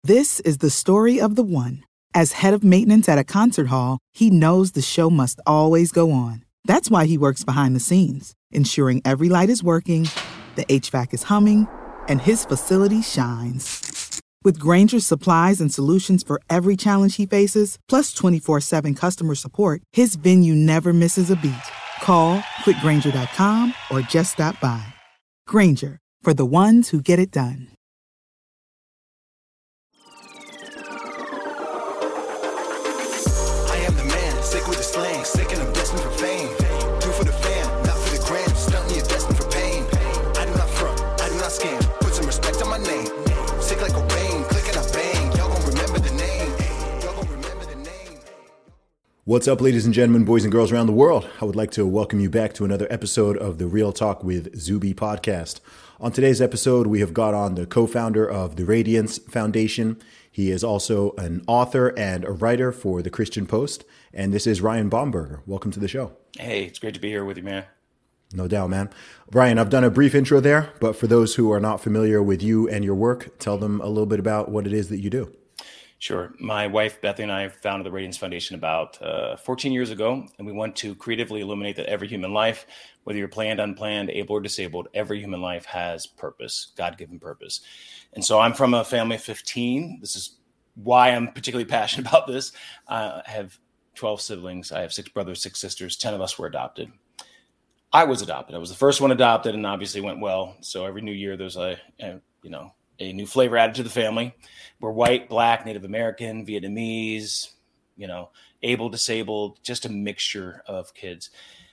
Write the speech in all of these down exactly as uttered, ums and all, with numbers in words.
This is the story of the one. As head of maintenance at a concert hall, he knows the show must always go on. That's why he works behind the scenes, ensuring every light is working, the H V A C is humming, and his facility shines. With Grainger's supplies and solutions for every challenge he faces, plus twenty-four seven customer support, his venue never misses a beat. Call quick grainger dot com or just stop by. Grainger, for the ones who get it done. I am the man, sick with the slang, sick and I'm destined for fame. Do for the fam, not for the gram, stunt me, destined for pain. I do not front, I do not scam, put some respect on my name. Sick like a rain, click and I bang, y'all gon' remember the name. Y'all gon' remember the name. What's up, ladies and gentlemen, boys and girls around the world? I would like to welcome you back to another episode of the Real Talk with Zuby podcast. On today's episode, we have got on the co-founder of the Radiance Foundation. He is also an author and a writer for the Christian Post. And this is Ryan Baumberger. Welcome to the show. Hey, it's great to be here with you, man. No doubt, man. Ryan, I've done a brief intro there, but for those who are not familiar with you and your work, tell them a little bit about what it is that you do. Sure. My wife, Bethany, and I founded the Radiance Foundation about uh, fourteen years ago, and we want to creatively illuminate that every human life, whether you're planned, unplanned, able or disabled, every human life has purpose, God-given purpose. And so I'm from a family of fifteen. This is why I'm particularly passionate about this. Uh, I have twelve siblings. I have six brothers, six sisters. ten of us were adopted. I was adopted. I was the first one adopted, and obviously went well. So every new year, there's a, a you know, a new flavor added to the family. We're white, black, Native American, Vietnamese, you know, able, disabled, just a mixture of kids.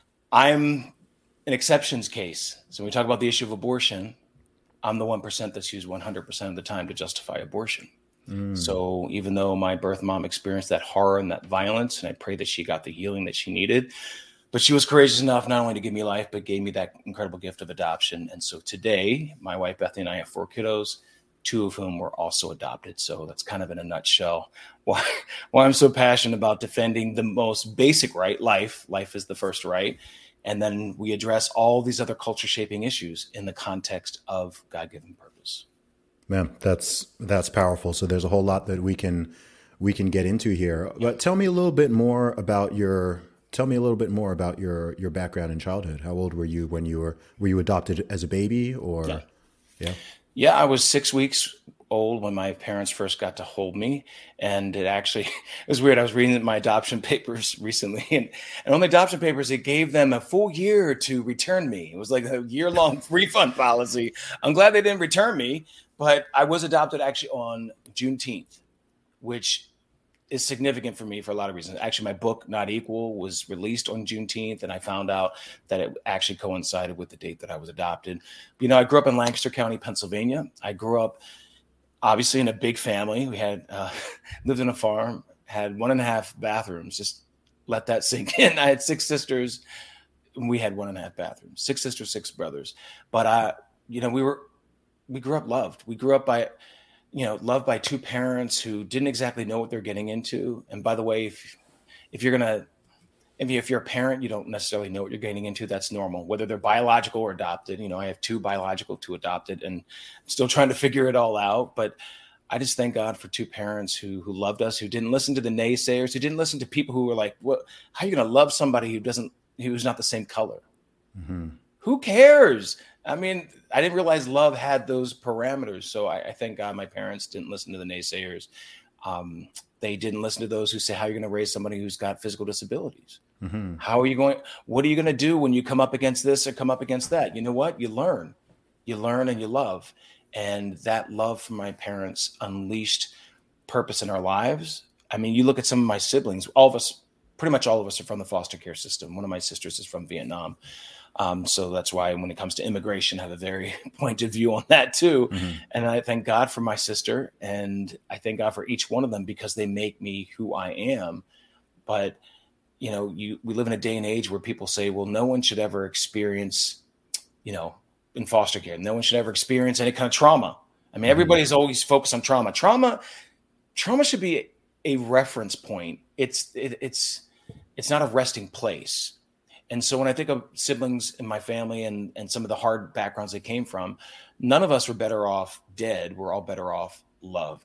I'm an exceptions case. So when we talk about the issue of abortion, I'm the one percent that's used one hundred percent of the time to justify abortion. Mm. So even though my birth mom experienced that horror and that violence, and I pray that she got the healing that she needed, but she was courageous enough not only to give me life, but gave me that incredible gift of adoption. And so today, my wife, Bethany, and I have four kiddos, two of whom were also adopted. So that's kind of in a nutshell why, why I'm so passionate about defending the most basic right, life. Life is the first right. And then we address all these other culture shaping issues in the context of God-given purpose. Man, that's that's powerful. So there's a whole lot that we can we can get into here. But tell me a little bit more about your tell me a little bit more about your your background in childhood. How old were you when you were were you adopted as a baby or yeah. yeah? Yeah, I was six weeks old when my parents first got to hold me. And it actually, it was weird. I was reading my adoption papers recently, and, and on the adoption papers, it gave them a full year to return me. It was like a year-long refund policy. I'm glad they didn't return me, but I was adopted actually on Juneteenth, which is significant for me for a lot of reasons. Actually, my book, Not Equal, was released on Juneteenth, and I found out that it actually coincided with the date that I was adopted. You know, I grew up in Lancaster County, Pennsylvania. I grew up, obviously, in a big family. We had uh, lived on a farm, had one and a half bathrooms. Just let that sink in. I had six sisters, and we had one and a half bathrooms. Six sisters, six brothers. But, I, you know, we were, we grew up loved. We grew up by... you know, loved by two parents who didn't exactly know what they're getting into. And by the way, if if you're gonna, if, you, if you're a parent, you don't necessarily know what you're getting into. That's normal, whether they're biological or adopted. You know, I have two biological, two adopted, and I'm still trying to figure it all out. But I just thank God for two parents who who loved us, who didn't listen to the naysayers, who didn't listen to people who were like, "What? How are you gonna love somebody who doesn't, who's not the same color? Mm-hmm. Who cares?" I mean, I didn't realize love had those parameters. So I, I thank God my parents didn't listen to the naysayers. Um, they didn't listen to those who say, how are you going to raise somebody who's got physical disabilities? Mm-hmm. How are you going? What are you going to do when you come up against this or come up against that? You know what? You learn. You learn and you love. And that love from my parents unleashed purpose in our lives. I mean, you look at some of my siblings, all of us, pretty much all of us are from the foster care system. One of my sisters is from Vietnam. Um, so that's why when it comes to immigration, I have a very pointed view on that too. Mm-hmm. And I thank God for my sister, and I thank God for each one of them because they make me who I am. But, you know, you, we live in a day and age where people say, well, no one should ever experience, you know, in foster care, no one should ever experience any kind of trauma. I mean, everybody's mm-hmm. always focused on trauma. Trauma, trauma should be a reference point. It's, it, it's, it's not a resting place. And so when I think of siblings in my family and, and some of the hard backgrounds they came from, none of us were better off dead. We're all better off loved.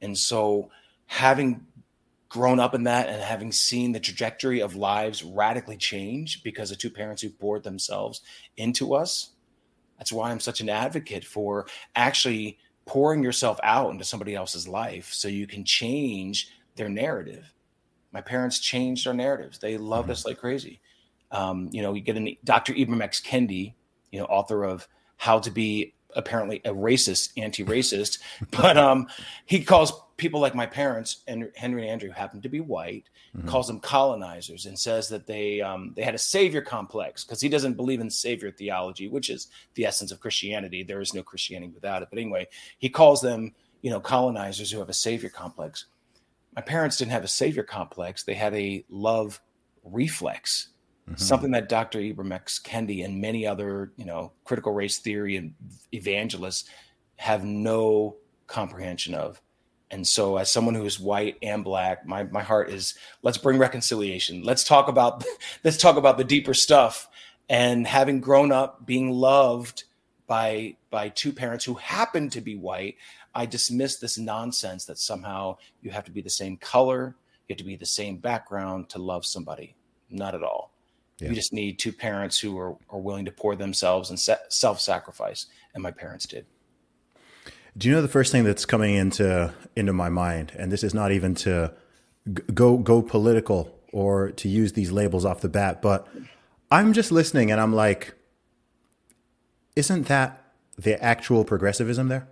And so having grown up in that and having seen the trajectory of lives radically change because of two parents who poured themselves into us, that's why I'm such an advocate for actually pouring yourself out into somebody else's life so you can change their narrative. My parents changed our narratives. They loved mm-hmm. us like crazy. Um, you know, you get an Doctor Ibram X. Kendi, you know, author of How to Be Apparently a Racist, Anti-Racist, but um, he calls people like my parents and Henry and Andrew, who happen to be white, mm-hmm. calls them colonizers, and says that they um, they had a savior complex because he doesn't believe in savior theology, which is the essence of Christianity. There is no Christianity without it. But anyway, he calls them, you know, colonizers who have a savior complex. My parents didn't have a savior complex. They had a love reflex. Mm-hmm. Something that Doctor Ibram X. Kendi and many other, you know, critical race theory and evangelists have no comprehension of. And so as someone who is white and black, my, my heart is, let's bring reconciliation. Let's talk about, let's talk about the deeper stuff. And having grown up being loved by, by two parents who happen to be white, I dismiss this nonsense that somehow you have to be the same color, you have to be the same background to love somebody. Not at all. Yeah. You just need two parents who are, are willing to pour themselves and se- self-sacrifice. And my parents did. Do you know the first thing that's coming into into my mind, and this is not even to g- go go political or to use these labels off the bat, but I'm just listening and I'm like, isn't that the actual progressivism there?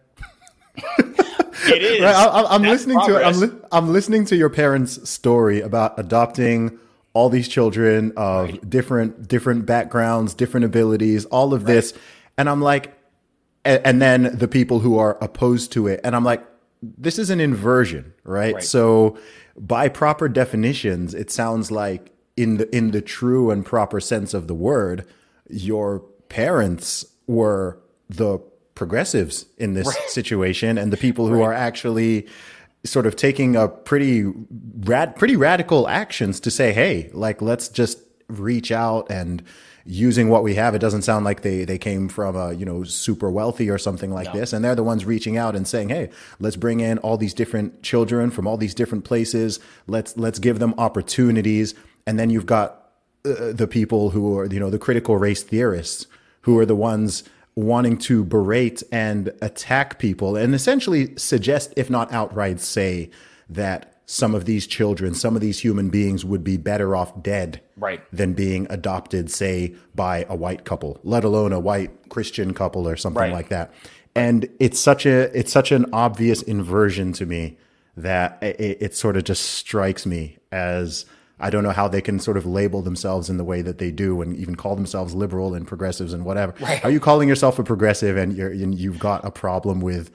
It is. Right? I, I'm That's listening progress. to it. I'm, li- I'm listening to your parents' story about adopting all these children of right. different different backgrounds, different abilities, all of right. this, and I'm like. And then the people who are opposed to it. And I'm like, this is an inversion, right? right? So by proper definitions, it sounds like in the in the true and proper sense of the word, your parents were the progressives in this right. situation and the people who right. are actually sort of taking a pretty rad, pretty radical actions to say, hey, like, let's just reach out and using what we have. It doesn't sound like they, they came from a, you know, super wealthy or something like no. this. And they're the ones reaching out and saying, hey, let's bring in all these different children from all these different places. Let's, let's give them opportunities. And then you've got uh, the people who are, you know, the critical race theorists who are the ones wanting to berate and attack people and essentially suggest, if not outright say that some of these children, some of these human beings would be better off dead right. than being adopted, say, by a white couple, let alone a white Christian couple or something right. like that. And it's such a it's such an obvious inversion to me that it, it sort of just strikes me as I don't know how they can sort of label themselves in the way that they do and even call themselves liberal and progressives and whatever. Right. Are you calling yourself a progressive and you're and you've got a problem with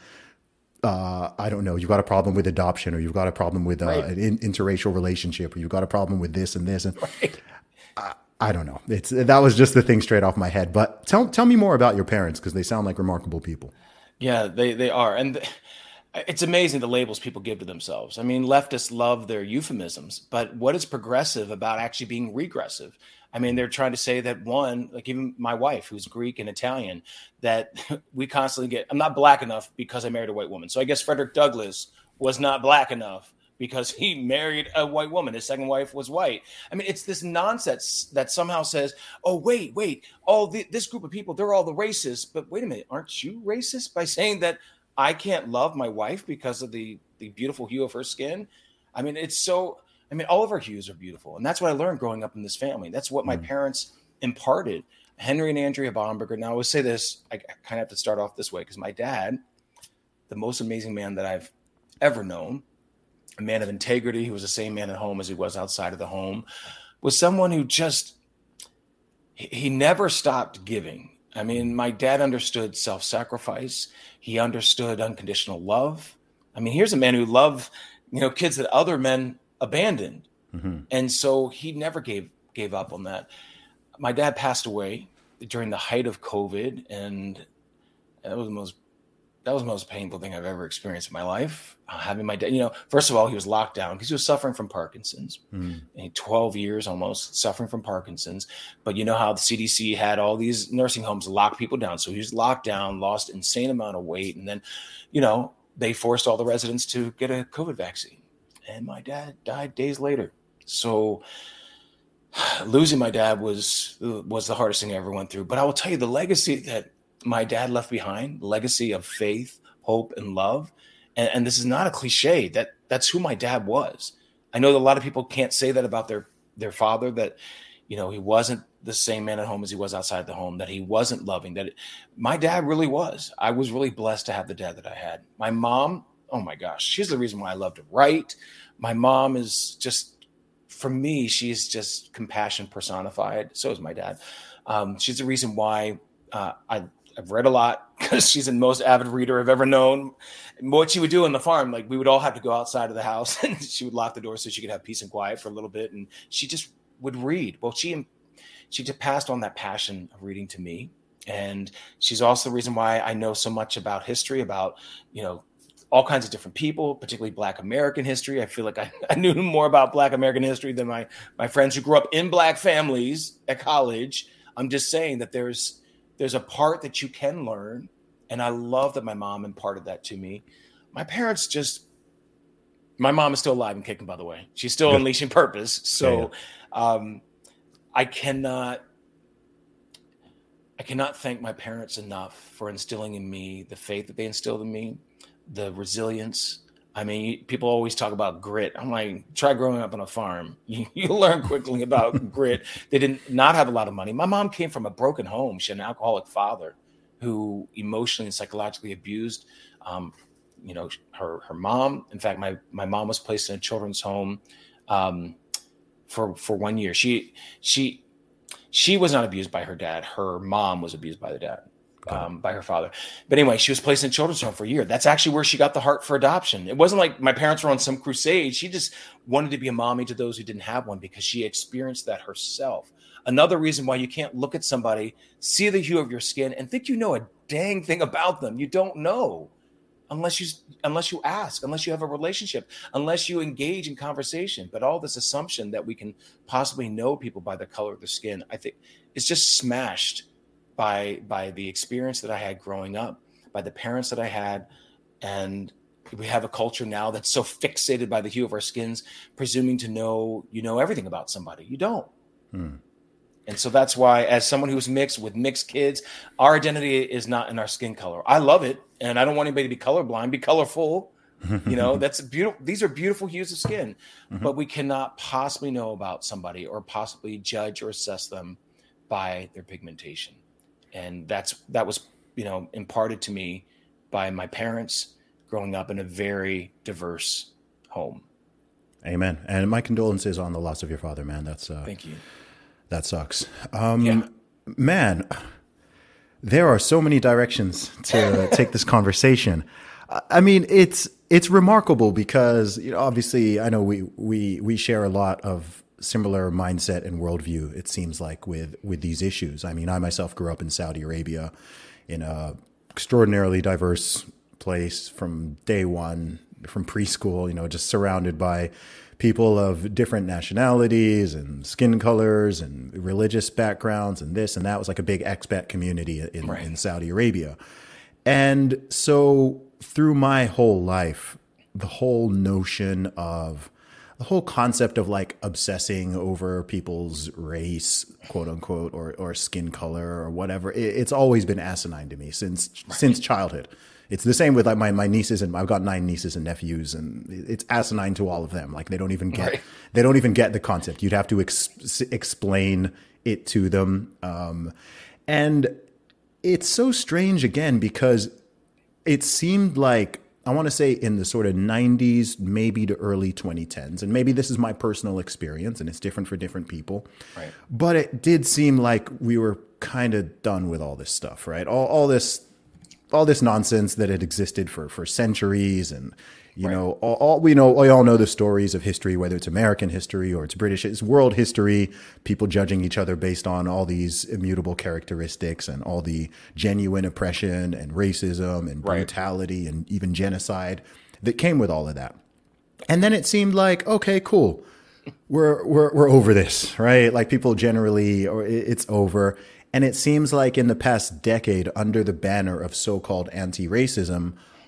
Uh, I don't know, you've got a problem with adoption or you've got a problem with uh, right. an in, interracial relationship or you've got a problem with this and this. And right. I, I don't know. It's that was just the thing straight off my head. But tell tell me more about your parents because they sound like remarkable people. Yeah, they, they are. And th- it's amazing the labels people give to themselves. I mean, leftists love their euphemisms, but what is progressive about actually being regressive? I mean, they're trying to say that one, like even my wife, who's Greek and Italian, that we constantly get, I'm not black enough because I married a white woman. So I guess Frederick Douglass was not black enough because he married a white woman. His second wife was white. I mean, it's this nonsense that somehow says, oh, wait, wait, all the, this group of people, they're all the racists. But wait a minute, aren't you racist by saying that I can't love my wife because of the, the beautiful hue of her skin? I memean, it's so... I mean, all of our hues are beautiful. And that's what I learned growing up in this family. That's what my mm. parents imparted. Henry and Andrea Bomberger. Now, I would say this, I kind of have to start off this way because my dad, the most amazing man that I've ever known, a man of integrity who was the same man at home as he was outside of the home, was someone who just, he never stopped giving. I mean, my dad understood self-sacrifice. He understood unconditional love. I mean, here's a man who loved, you know, kids that other men abandoned. Mm-hmm. And so he never gave gave up on that. My dad passed away during the height of COVID, and that was the most that was the most painful thing I've ever experienced in my life. Uh, having my dad, you know, first of all, he was locked down because he was suffering from Parkinson's. Mm. And twelve years almost suffering from Parkinson's. But you know how the C D C had all these nursing homes lock people down. So he was locked down, lost insane amount of weight, and then, you know, they forced all the residents to get a COVID vaccine. And my dad died days later. So losing my dad was was the hardest thing I ever went through. But I will tell you, the legacy that my dad left behind, legacy of faith, hope, and love. And, and this is not a cliche. That that's who my dad was. I know that a lot of people can't say that about their their father, that, you know, he wasn't the same man at home as he was outside the home, that he wasn't loving, that it, my dad really was. I was really blessed to have the dad that I had. My mom, oh my gosh, she's the reason why I love to write. My mom is just, for me, she's just compassion personified. So is my dad. Um, she's the reason why uh, I, I've read a lot, because she's the most avid reader I've ever known. And what she would do on the farm, like we would all have to go outside of the house and she would lock the door so she could have peace and quiet for a little bit. And she just would read. Well, she she just passed on that passion of reading to me. And she's also the reason why I know so much about history, about, you know, all kinds of different people, particularly Black American history. I feel like I, I knew more about Black American history than my, my friends who grew up in Black families at college. I'm just saying that there's there's a part that you can learn. And I love that my mom imparted that to me. My parents just, my mom is still alive and kicking, by the way. She's still Good. Unleashing Purpose. So Yeah, yeah. um, I cannot, I cannot thank my parents enough for instilling in me the faith that they instilled in me, the resilience. I mean, people always talk about grit. I'm like, try growing up on a farm. You, you learn quickly about grit. They did not have a lot of money. My mom came from a broken home. She had an alcoholic father who emotionally and psychologically abused, um, you know, her her mom. In fact, my my mom was placed in a children's home um, for for one year. She she she was not abused by her dad. Her mom was abused by the dad. Um, by her father. But anyway, she was placed in children's home for a year. That's actually where she got the heart for adoption. It wasn't like my parents were on some crusade. She just wanted to be a mommy to those who didn't have one, because she experienced that herself. Another reason why you can't look at somebody, see the hue of your skin, and think you know a dang thing about them. You don't know unless you unless you ask, unless you have a relationship, unless you engage in conversation. But all this assumption that we can possibly know people by the color of their skin, I think it's just smashed by by the experience that I had growing up, by the parents that I had. And we have a culture now that's so fixated by the hue of our skins, presuming to know, you know, everything about somebody. You don't. Hmm. And so that's why, as someone who's mixed with mixed kids, our identity is not in our skin color. I love it. And I don't want anybody to be colorblind, be colorful. You know, that's beautiful. These are beautiful hues of skin, mm-hmm. but we cannot possibly know about somebody or possibly judge or assess them by their pigmentation. And that's that was, you know, imparted to me by my parents growing up in a very diverse home. Amen. And my condolences on the loss of your father, man. That's uh, thank you. That sucks. Um, yeah. Man, there are so many directions to take this conversation. I mean, it's it's remarkable because, you know, obviously, I know we we we share a lot of similar mindset and worldview, it seems like, with with these issues. I mean, I myself grew up in Saudi Arabia in a extraordinarily diverse place from day one, from preschool, you know, just surrounded by people of different nationalities and skin colors and religious backgrounds and this and that. Was like a big expat community in, right. in Saudi Arabia. And so through my whole life, the whole notion of the whole concept of like obsessing over people's race, quote unquote, or, or skin color or whatever, it, it's always been asinine to me since right. since childhood. It's the same with like my, my nieces, and I've got nine nieces and nephews, and it's asinine to all of them. Like they don't even get right. they don't even get the concept. You'd have to ex- explain it to them, um, and it's so strange again because it seemed like, I want to say in the sort of nineties, maybe to early twenty tens, and maybe this is my personal experience and it's different for different people, right. but it did seem like we were kind of done with all this stuff, right? All, all this, all this nonsense that had existed for, for centuries. And, you right. know, all, all we know, we all know the stories of history, whether it's American history or it's British, it's world history, people judging each other based on all these immutable characteristics and all the genuine oppression and racism and brutality right. and even genocide that came with all of that. And then it seemed like, okay, cool. We're, we're, we're over this, right? Like people generally, or it's over. And it seems like in the past decade, under the banner of so-called anti-racism,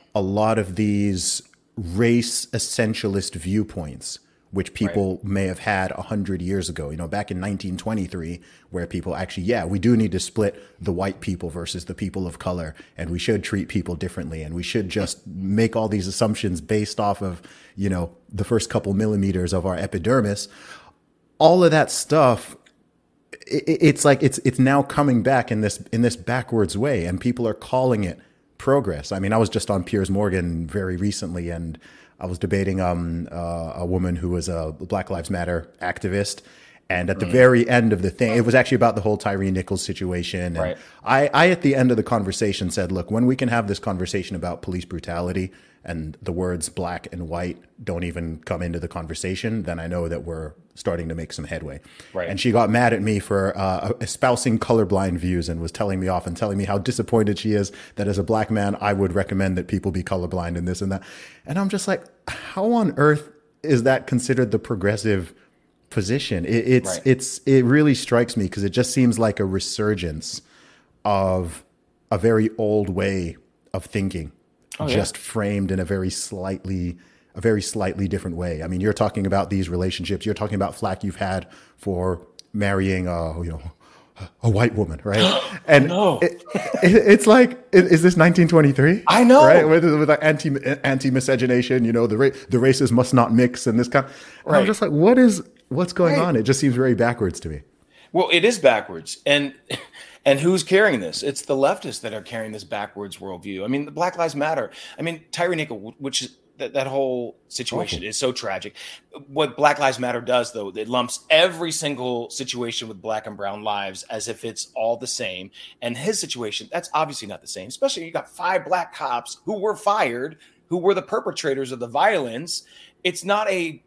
a lot of these race essentialist viewpoints, which people right. may have had a hundred years ago, you know, back in nineteen twenty-three, where people actually, yeah, we do need to split the white people versus the people of color, and we should treat people differently, and we should just make all these assumptions based off of, you know, the first couple millimeters of our epidermis. All of that stuff, it, it's like it's it's now coming back in this in this backwards way, and people are calling it progress. I mean, I was just on Piers Morgan very recently, and I was debating um, uh, a woman who was a Black Lives Matter activist. And at the mm. very end of the thing, it was actually about the whole Tyree Nichols situation. And right. I, I, at the end of the conversation said, look, when we can have this conversation about police brutality and the words black and white don't even come into the conversation, then I know that we're starting to make some headway. Right. And she got mad at me for uh, espousing colorblind views and was telling me off and telling me how disappointed she is that as a black man, I would recommend that people be colorblind and this and that. And I'm just like, how on earth is that considered the progressive position? It, it's, right. it's, it really strikes me because it just seems like a resurgence of a very old way of thinking, oh, just yeah. framed in a very slightly a very slightly different way. I mean, you're talking about these relationships. You're talking about flack you've had for marrying a, you know, a white woman, right? And no. it, it, it's like, is this nineteen twenty-three? I know, right? With, with like anti anti miscegenation, you know, the ra- the races must not mix, and this kind. Of, and right. I'm just like, what is what's going right. on? It just seems very backwards to me. Well, it is backwards, and and who's carrying this? It's the leftists that are carrying this backwards worldview. I mean, the Black Lives Matter. I mean, Tyree Nichols, which is. That, that whole situation Awful. Is so tragic. What Black Lives Matter does, though, it lumps every single situation with black and brown lives as if it's all the same. And his situation, that's obviously not the same, especially you got five black cops who were fired, who were the perpetrators of the violence. It's not a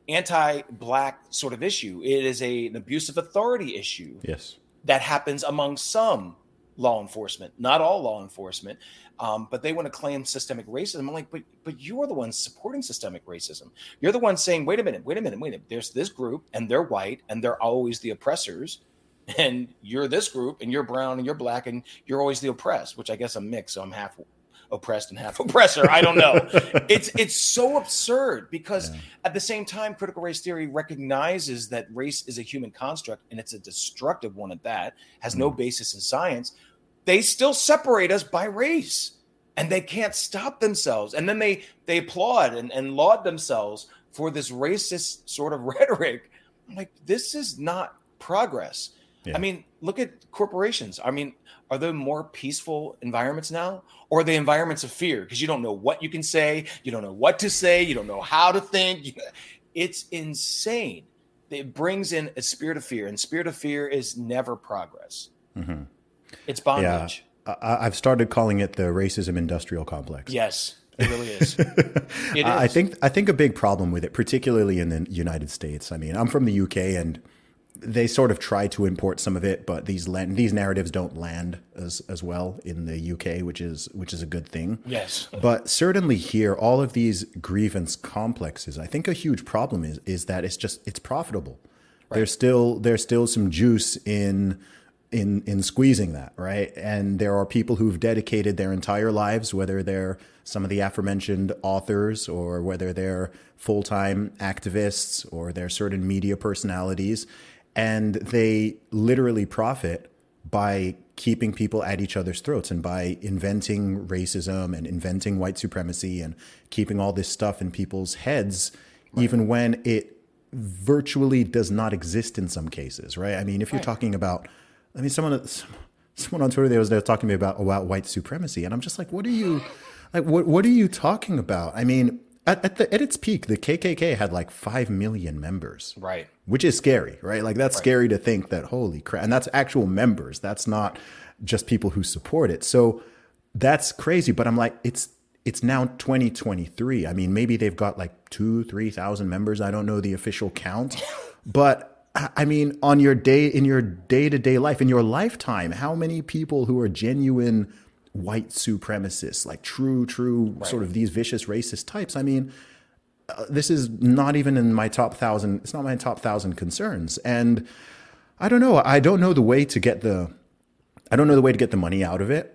anti-black sort of issue. It is a, an abuse of authority issue. Yes. That happens among some law enforcement, not all law enforcement. Um, but they want to claim systemic racism. I'm like, but but you are the ones supporting systemic racism. You're the ones saying, wait a minute, wait a minute, wait a minute. There's this group and they're white and they're always the oppressors. And you're this group and you're brown and you're black and you're always the oppressed, which I guess I'm mixed. So I'm half oppressed and half oppressor. I don't know. It's it's so absurd because yeah. at the same time, critical race theory recognizes that race is a human construct and it's a destructive one at that, has mm. no basis in science. They still separate us by race and they can't stop themselves. And then they they applaud and, and laud themselves for this racist sort of rhetoric. I'm like, this is not progress. Yeah. I mean, look at corporations. I mean, are there more peaceful environments now? Or are they environments of fear? Because you don't know what you can say. You don't know what to say. You don't know how to think. It's insane. It brings in a spirit of fear. And spirit of fear is never progress. Mm-hmm. It's bondage. Yeah, I, I've started calling it the racism industrial complex. Yes, it really is. It is. I think I think a big problem with it, particularly in the United States. I mean, I'm from the U K, and they sort of try to import some of it, but these land, these narratives don't land as as well in the U K, which is which is a good thing. Yes, but certainly here, all of these grievance complexes. I think a huge problem is is that it's just it's profitable. Right. There's still there's still some juice in. in in squeezing that, right? And there are people who've dedicated their entire lives, whether they're some of the aforementioned authors or whether they're full-time activists or they're certain media personalities, and they literally profit by keeping people at each other's throats and by inventing racism and inventing white supremacy and keeping all this stuff in people's heads, right. even when it virtually does not exist in some cases, right? I mean, if you're right. talking about I mean, someone someone on Twitter they was there talking to me about about white supremacy, and I'm just like, what are you, like, what what are you talking about? I mean, at at, the, at its peak, the K K K had like five million members, right? Which is scary, right? Like that's right. scary to think that holy crap, and that's actual members. That's not just people who support it. So that's crazy. But I'm like, it's it's now twenty twenty-three. I mean, maybe they've got like two, three thousand members. I don't know the official count, but. I mean, on your day, in your day-to-day life, in your lifetime, how many people who are genuine white supremacists, like true, true right. sort of these vicious racist types? I mean, uh, this is not even in my top thousand. It's not my top thousand concerns. And I don't know. I don't know the way to get the, I don't know the way to get the money out of it.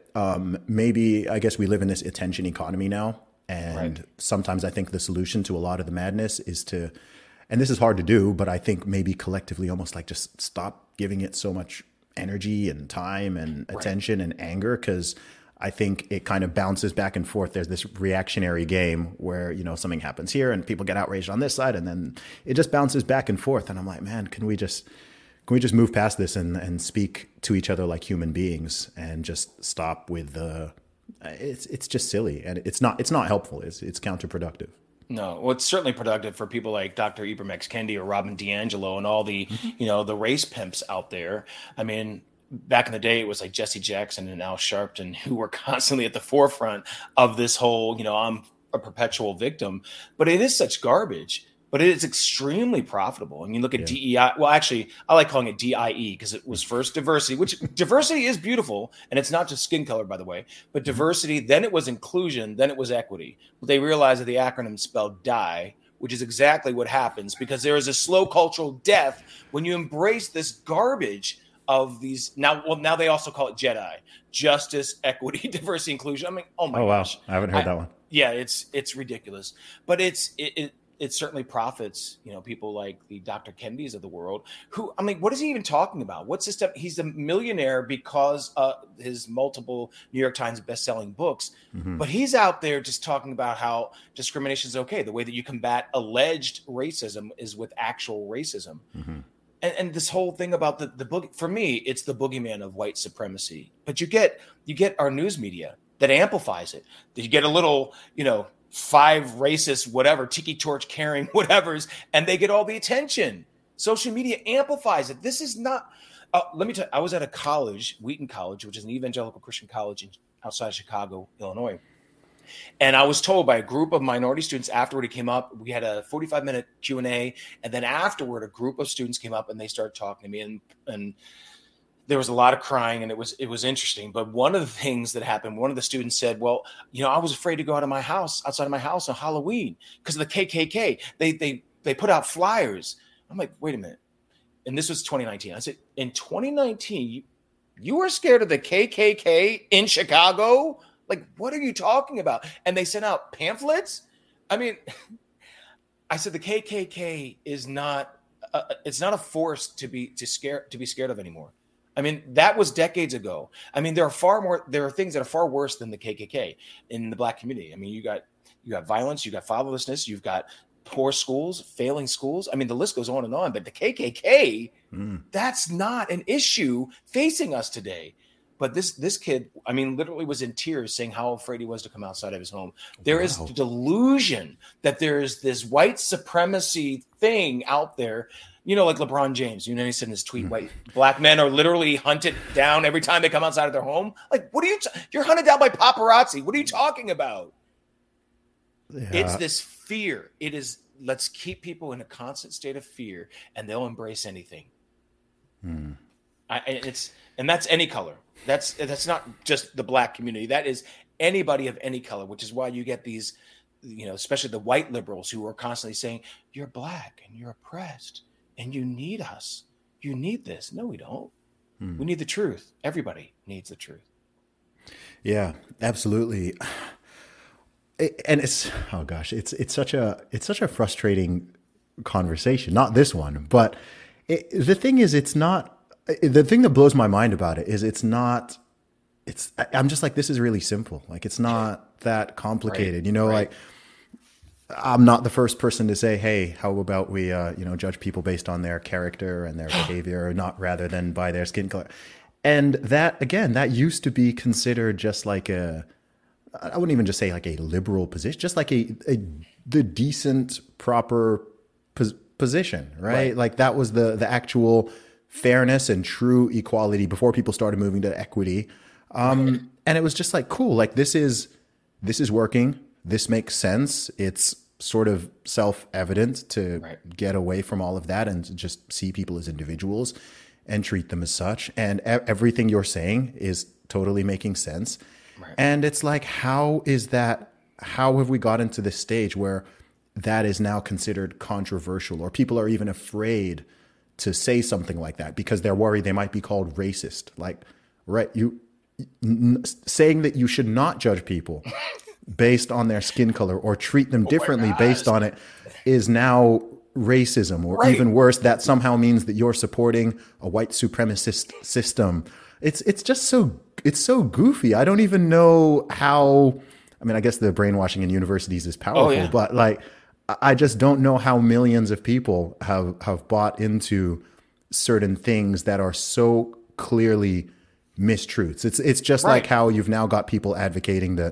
um, maybe, I guess we live in this attention economy now. And Right. sometimes I think the solution to a lot of the madness is to, and this is hard to do, but I think maybe collectively almost like just stop giving it so much energy and time and attention and anger, because I think it kind of bounces back and forth. There's this reactionary game where, you know, something happens here and people get outraged on this side, and then it just bounces back and forth. And I'm like, man, can we just can we just move past this and, and speak to each other like human beings and just stop with the it's it's just silly, and it's not it's not helpful. It's it's counterproductive. No, well, it's certainly productive for people like Doctor Ibram X. Kendi or Robin DiAngelo and all the, you know, the race pimps out there. I mean, back in the day, it was like Jesse Jackson and Al Sharpton who were constantly at the forefront of this whole, you know, I'm a perpetual victim. But it is such garbage. But it is extremely profitable. I mean, look at Yeah. D E I. Well, actually, I like calling it D I E because it was first diversity, which diversity is beautiful. And it's not just skin color, by the way, but diversity. Then it was inclusion. Then it was equity. But they realized that the acronym spelled DIE, which is exactly what happens because there is a slow cultural death when you embrace this garbage of these. Now, well, now they also call it JEDI, justice, equity, diversity, inclusion. I mean, oh my Oh, wow. gosh. I haven't heard I- that one. Yeah, it's it's ridiculous. But it's it, it it certainly profits, you know, people like the Doctor Kendis of the world who, I mean, what is he even talking about? What's his step? He's a millionaire because uh his multiple New York Times best-selling books, Mhm. but he's out there just talking about how discrimination is okay. The way that you combat alleged racism is with actual racism. Mhm. And, and this whole thing about the the book, for me, it's the boogeyman of white supremacy. But you get you get our news media that amplifies it. That you get a little, you know, five racist, whatever, tiki torch carrying whatevers, and they get all the attention. Social media amplifies it. This is not, uh, let me tell you, I was at a college, Wheaton College, which is an evangelical Christian college in, outside Chicago, Illinois. And I was told by a group of minority students afterward, it came up, we had a forty-five minute Q and A. And then afterward, a group of students came up and they started talking to me, and, and there was a lot of crying, and it was it was interesting. But one of the things that happened, one of the students said, well, you know, I was afraid to go out of my house, outside of my house on Halloween because of the K K K. They they they put out flyers. I'm like, wait a minute. And this was twenty nineteen. I said, in twenty nineteen, you, you were scared of the K K K in Chicago? Like, what are you talking about? And they sent out pamphlets? I mean, I said the K K K is not uh, it's not a force to be to scare to be scared of anymore. I mean, that was decades ago. I mean, there are far more, there are things that are far worse than the K K K in the Black community. I mean, you got, you got violence, you got fatherlessness, you've got poor schools, failing schools. I mean, the list goes on and on, but the K K K, Mm. that's not an issue facing us today. But this, this kid, I mean, literally was in tears saying how afraid he was to come outside of his home. There is Wow. delusion that there is this white supremacy thing out there. You know, like LeBron James, you know, he said in his tweet, white black men are literally hunted down every time they come outside of their home. Like, what are you, t- you're hunted down by paparazzi. What are you talking about? Yeah. It's this fear. It is, let's keep people in a constant state of fear and they'll embrace anything. Hmm. I, and it's, and that's any color. That's, that's not just the black community. That is anybody of any color, which is why you get these, you know, especially the white liberals who are constantly saying, you're black and you're oppressed. And you need us. You need this. No, we don't. Hmm. We need the truth. Everybody needs the truth. Yeah, absolutely. It- and it's, oh gosh, it's it's such a it's such a frustrating conversation. Not this one, but it, the thing is, it's not. The thing that blows my mind about it is it's not. It's I'm just like, this is really simple. Like, it's not that complicated. Right, You know, right. like. I'm not the first person to say, hey, how about we, uh, you know, judge people based on their character and their behavior, not rather than by their skin color. And that, again, that used to be considered just like a, I wouldn't even just say like a liberal position, just like a, a the decent, proper pos- position, right? Right. Like that was the the actual fairness and true equality before people started moving to equity. Um, and it was just like, cool, like this is this is working. This makes sense. It's sort of self-evident to Right. get away from all of that and to just see people as individuals and treat them as such. And e- everything you're saying is totally making sense. Right. And it's like, how is that? How have we gotten to this stage where that is now considered controversial, or people are even afraid to say something like that because they're worried they might be called racist? Like, right, you n- saying that you should not judge people based on their skin color or treat them differently oh based on it is now racism, or right. even worse, that somehow means that you're supporting a white supremacist system. It's it's just so it's so goofy. I don't even know how. I mean, I guess the brainwashing in universities is powerful, oh, yeah. but like, I just don't know how millions of people have have bought into certain things that are so clearly mistruths. It's it's just right. like how you've now got people advocating that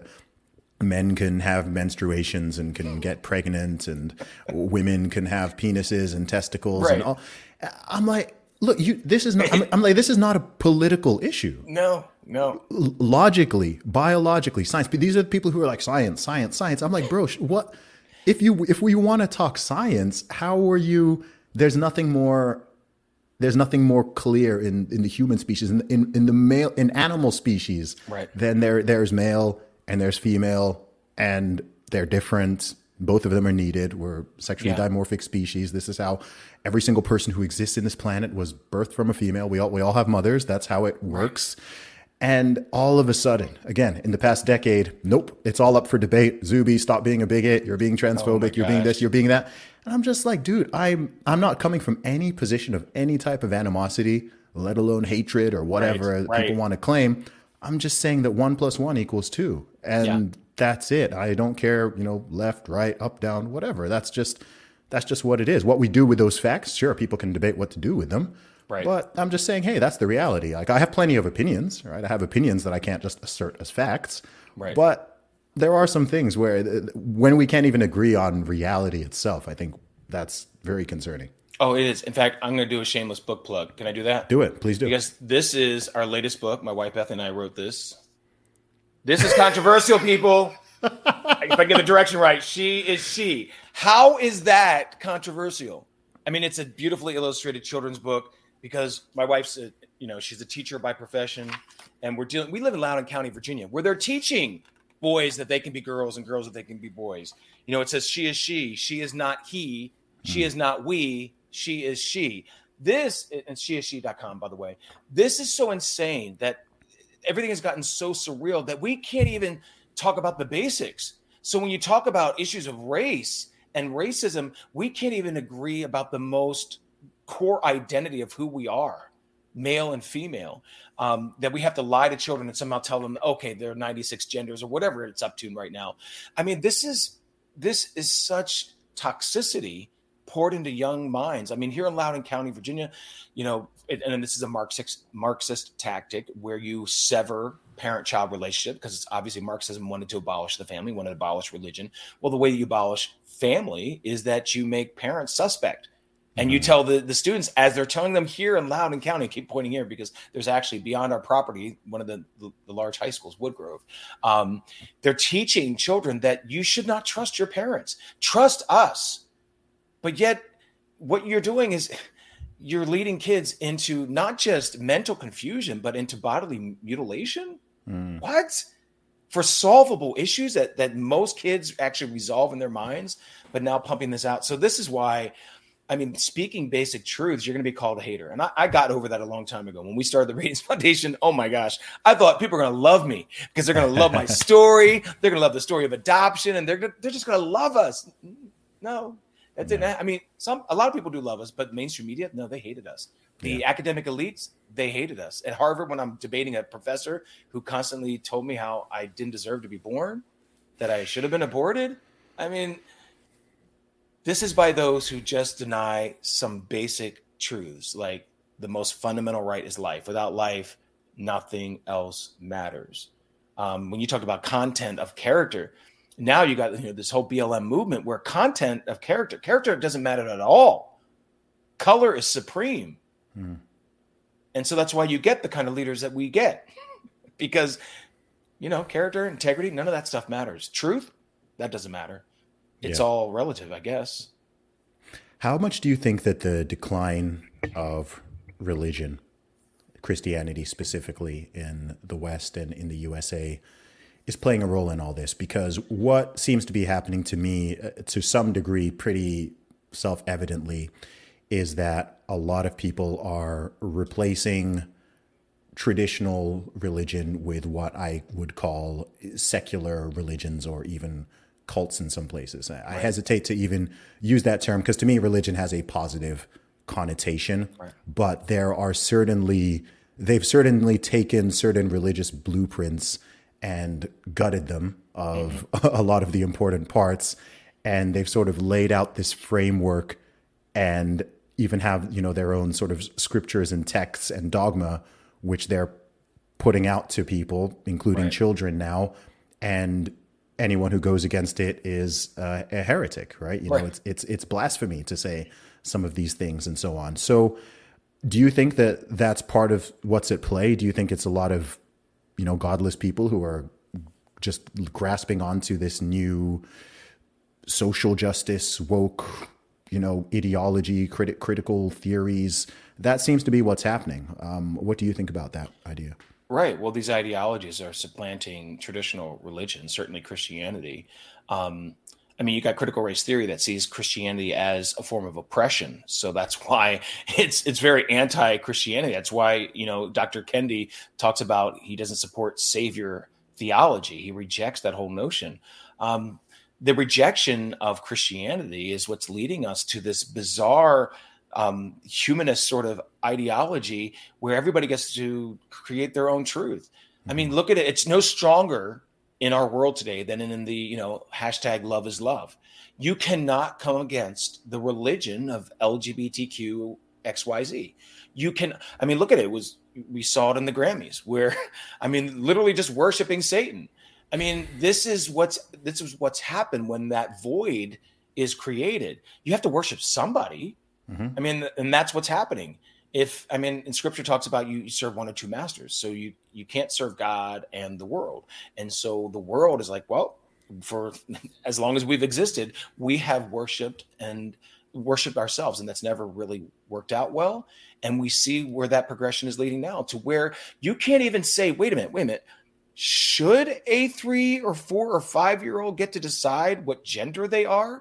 men can have menstruations and can get pregnant, and women can have penises and testicles, right. and all. I'm like, look, you. This is not. I'm, I'm like, this is not a political issue. No, no. L- logically, biologically, science. But these are the people who are like science, science, science. I'm like, bro, what? If you if we want to talk science, how are you? There's nothing more. There's nothing more clear in, in the human species, in, in in the male in animal species, right. than there there's male and there's female, and they're different. Both of them are needed. We're sexually yeah. dimorphic species. This is how every single person who exists in this planet was birthed from a female. We all we all have mothers. That's how it works. Right. And all of a sudden, again, in the past decade, nope, it's all up for debate. Zuby, stop being a bigot. You're being transphobic. Oh you're being this. You're being that. And I'm just like, dude, I'm I'm not coming from any position of any type of animosity, let alone hatred or whatever right, right. people want to claim. I'm just saying that one plus one equals two, and yeah. that's it. I don't care, you know, left, right, up, down, whatever. That's just that's just what it is. What we do with those facts, sure, people can debate what to do with them. Right. But I'm just saying, hey, that's the reality. Like, I have plenty of opinions, right? I have opinions that I can't just assert as facts. Right. But there are some things where when we can't even agree on reality itself, I think that's very concerning. Oh, it is. In fact, I'm going to do a shameless book plug. Can I do that? Do it. Please do. Because this is our latest book. My wife, Beth, and I wrote this. This is controversial, people. If I get the direction right, she is she. How is that controversial? I mean, it's a beautifully illustrated children's book because my wife's, a, you know, she's a teacher by profession, and we're dealing. We live in Loudoun County, Virginia, where they're teaching boys that they can be girls and girls that they can be boys. You know, it says she is she. She is not he. She is not we. She is she. This, and she is she dot com, by the way. This is so insane that everything has gotten so surreal that we can't even talk about the basics. So when you talk about issues of race and racism, we can't even agree about the most core identity of who we are, male and female, um, that we have to lie to children and somehow tell them, okay, there are ninety-six genders or whatever it's up to right now. I mean, this is this is such toxicity poured into young minds. I mean, here in Loudoun County, Virginia, you know, and, and this is a Marxist Marxist tactic where you sever parent-child relationship because it's obviously Marxism wanted to abolish the family, wanted to abolish religion. Well, the way that you abolish family is that you make parents suspect. And you tell the, the students, as they're telling them here in Loudoun County, I keep pointing here because there's actually beyond our property, one of the, the, the large high schools, Woodgrove, um, they're teaching children that you should not trust your parents. Trust us. But yet what you're doing is you're leading kids into not just mental confusion, but into bodily mutilation. Mm. What? For solvable issues that, that most kids actually resolve in their minds, but now pumping this out. So this is why, I mean, speaking basic truths, you're going to be called a hater. And I, I got over that a long time ago. When we started the Radiance Foundation, oh my gosh, I thought people are going to love me because they're going to love my story. They're going to love the story of adoption, and they're gonna, they're just going to love us. No, that didn't. I mean, some a lot of people do love us, but mainstream media, no, they hated us. The yeah. academic elites, they hated us. At Harvard, when I'm debating a professor who constantly told me how I didn't deserve to be born, that I should have been aborted. I mean, this is by those who just deny some basic truths, like the most fundamental right is life. Without life, nothing else matters. Um, when you talk about content of character, now you got you know, this whole B L M movement where content of character, character doesn't matter at all. Color is supreme. Hmm. And so that's why you get the kind of leaders that we get. Because, you know, character, integrity, none of that stuff matters. Truth, that doesn't matter. It's yeah. all relative, I guess. How much do you think that the decline of religion, Christianity specifically in the West and in the U S A, is playing a role in all this? Because what seems to be happening to me, uh, to some degree, pretty self-evidently, is that a lot of people are replacing traditional religion with what I would call secular religions or even cults in some places. I, right. I hesitate to even use that term because to me, religion has a positive connotation, right. but there are certainly, they've certainly taken certain religious blueprints and gutted them of mm-hmm. a lot of the important parts. And they've sort of laid out this framework and even have, you know, their own sort of scriptures and texts and dogma, which they're putting out to people, including right. children now. And anyone who goes against it is uh, a heretic, right? You right. know, it's, it's, it's blasphemy to say some of these things and so on. So do you think that that's part of what's at play? Do you think it's a lot of, you know, godless people who are just grasping onto this new social justice, woke, you know, ideology, crit- critical theories? That seems to be what's happening. Um, what do you think about that idea? Right. Well, these ideologies are supplanting traditional religion, certainly Christianity. Um, I mean, you got critical race theory that sees Christianity as a form of oppression. So that's why it's it's very anti-Christianity. That's why, you know, Doctor Kendi talks about he doesn't support savior theology. He rejects that whole notion. Um, the rejection of Christianity is what's leading us to this bizarre um, humanist sort of ideology where everybody gets to create their own truth. I mean, look at it. It's no stronger in our world today than in, in the, you know, hashtag love is love. You cannot come against the religion of L G B T Q X Y Z. You can, I mean, look at it. It was, we saw it in the Grammys where, I mean, literally just worshiping Satan. I mean, this is what's, this is what's happened when that void is created. You have to worship somebody. Mm-hmm. I mean, and that's what's happening. If, I mean, in scripture talks about you, you serve one or two masters. So you, you can't serve God and the world. And so the world is like, well, for as long as we've existed, we have worshiped and worshiped ourselves. And that's never really worked out well. And we see where that progression is leading now to where you can't even say, wait a minute, wait a minute. Should a three or four or five year old get to decide what gender they are?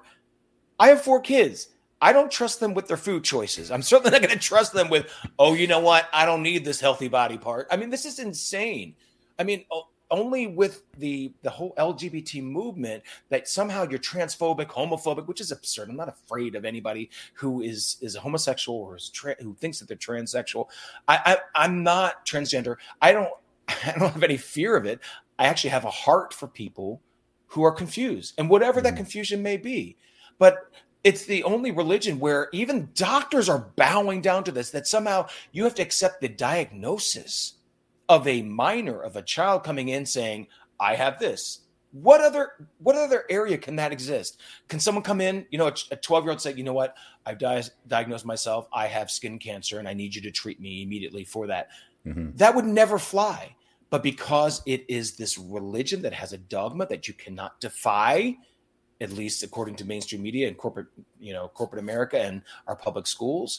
I have four kids. I don't trust them with their food choices. I'm certainly not going to trust them with, oh, you know what? I don't need this healthy body part. I mean, this is insane. I mean, only with the, the whole L G B T movement that somehow you're transphobic, homophobic, which is absurd. I'm not afraid of anybody who is, is a homosexual or is tra- who thinks that they're transsexual. I, I, I'm not transgender. I don't, I don't have any fear of it. I actually have a heart for people who are confused and whatever that confusion may be. But it's the only religion where even doctors are bowing down to this, that somehow you have to accept the diagnosis of a minor, of a child coming in saying, I have this. What other what other area can that exist? Can someone come in, you know, a twelve-year-old say, you know what, I've di- diagnosed myself, I have skin cancer, and I need you to treat me immediately for that. Mm-hmm. That would never fly. But because it is this religion that has a dogma that you cannot defy, at least according to mainstream media and corporate, you know, corporate America and our public schools.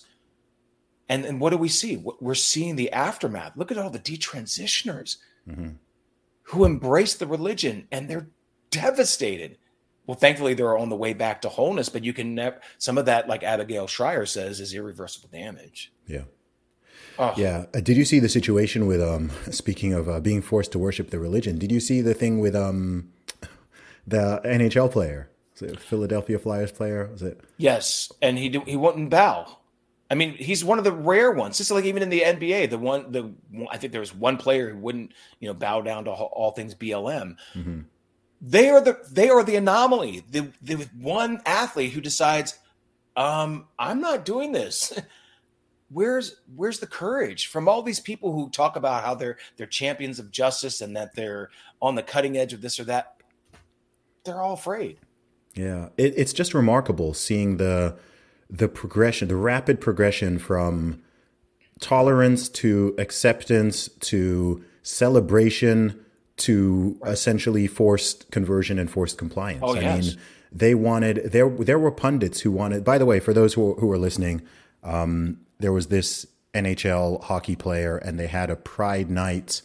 And, and what do we see? We're seeing the aftermath. Look at all the detransitioners mm-hmm. who embrace the religion and they're devastated. Well, thankfully they're on the way back to wholeness, but you can never, some of that, like Abigail Shrier says, is irreversible damage. Yeah. Oh. Yeah. Uh, did you see the situation with, um, speaking of uh, being forced to worship the religion, did you see the thing with, um, the N H L player, was it Philadelphia Flyers player? Was it? Yes, and he he wouldn't bow. I mean, he's one of the rare ones. Just like even in the N B A, the one the I think there was one player who wouldn't you know bow down to all things B L M. Mm-hmm. They are the they are the anomaly. The the one athlete who decides, um, I'm not doing this. Where's where's the courage from all these people who talk about how they're they're champions of justice and that they're on the cutting edge of this or that? They're all afraid. Yeah, it, it's just remarkable seeing the the progression, the rapid progression from tolerance to acceptance to celebration to right. essentially forced conversion and forced compliance. Oh, I yes. mean, they wanted there. There were pundits who wanted. By the way, for those who who are listening, um, there was this N H L hockey player, and they had a Pride night.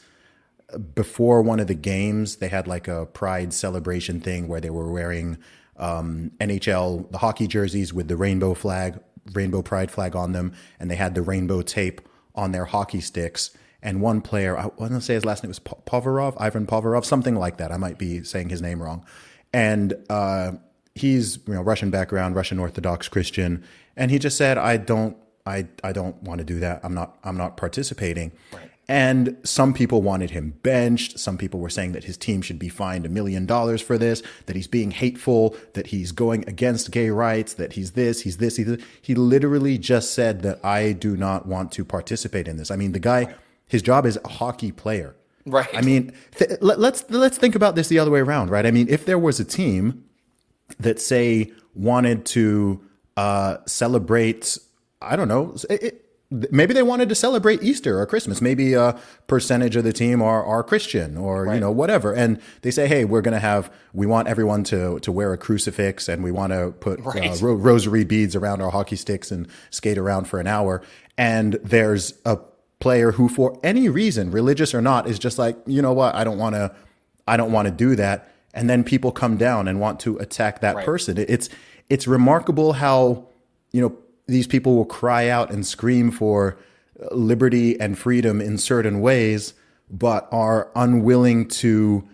Before one of the games, they had like a pride celebration thing where they were wearing um, N H L, the hockey jerseys with the rainbow flag, rainbow pride flag on them. And they had the rainbow tape on their hockey sticks. and one player, I want to say his last name was Povarov, Ivan Povarov, something like that. I might be saying his name wrong. And uh, he's, you know, Russian background, Russian Orthodox Christian, and he just said, "I don't, I, I don't want to do that. I'm not, I'm not participating." Right. And some people wanted him benched. Some people were saying that his team should be fined a million dollars for this, that he's being hateful, that he's going against gay rights, that he's this, he's this, he's this. He literally just said that I do not want to participate in this. I mean, the guy, his job is a hockey player. Right. I mean, th- let, let's let's think about this the other way around, right? I mean, if there was a team that, say, wanted to uh, celebrate, I don't know, it, it, maybe they wanted to celebrate Easter or Christmas. Maybe a percentage of the team are, are Christian or, right. you know, whatever. And they say, hey, we're going to have, we want everyone to, to wear a crucifix and we want to put right. uh, ro- rosary beads around our hockey sticks and skate around for an hour. And there's a player who, for any reason, religious or not, is just like, you know what, I don't want to, I don't want to do that. And then people come down and want to attack that right. person. It's, it's remarkable how, you know, these people will cry out and scream for liberty and freedom in certain ways, but are unwilling to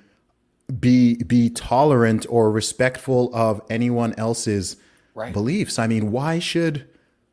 be be tolerant or respectful of anyone else's right. beliefs. I mean, why should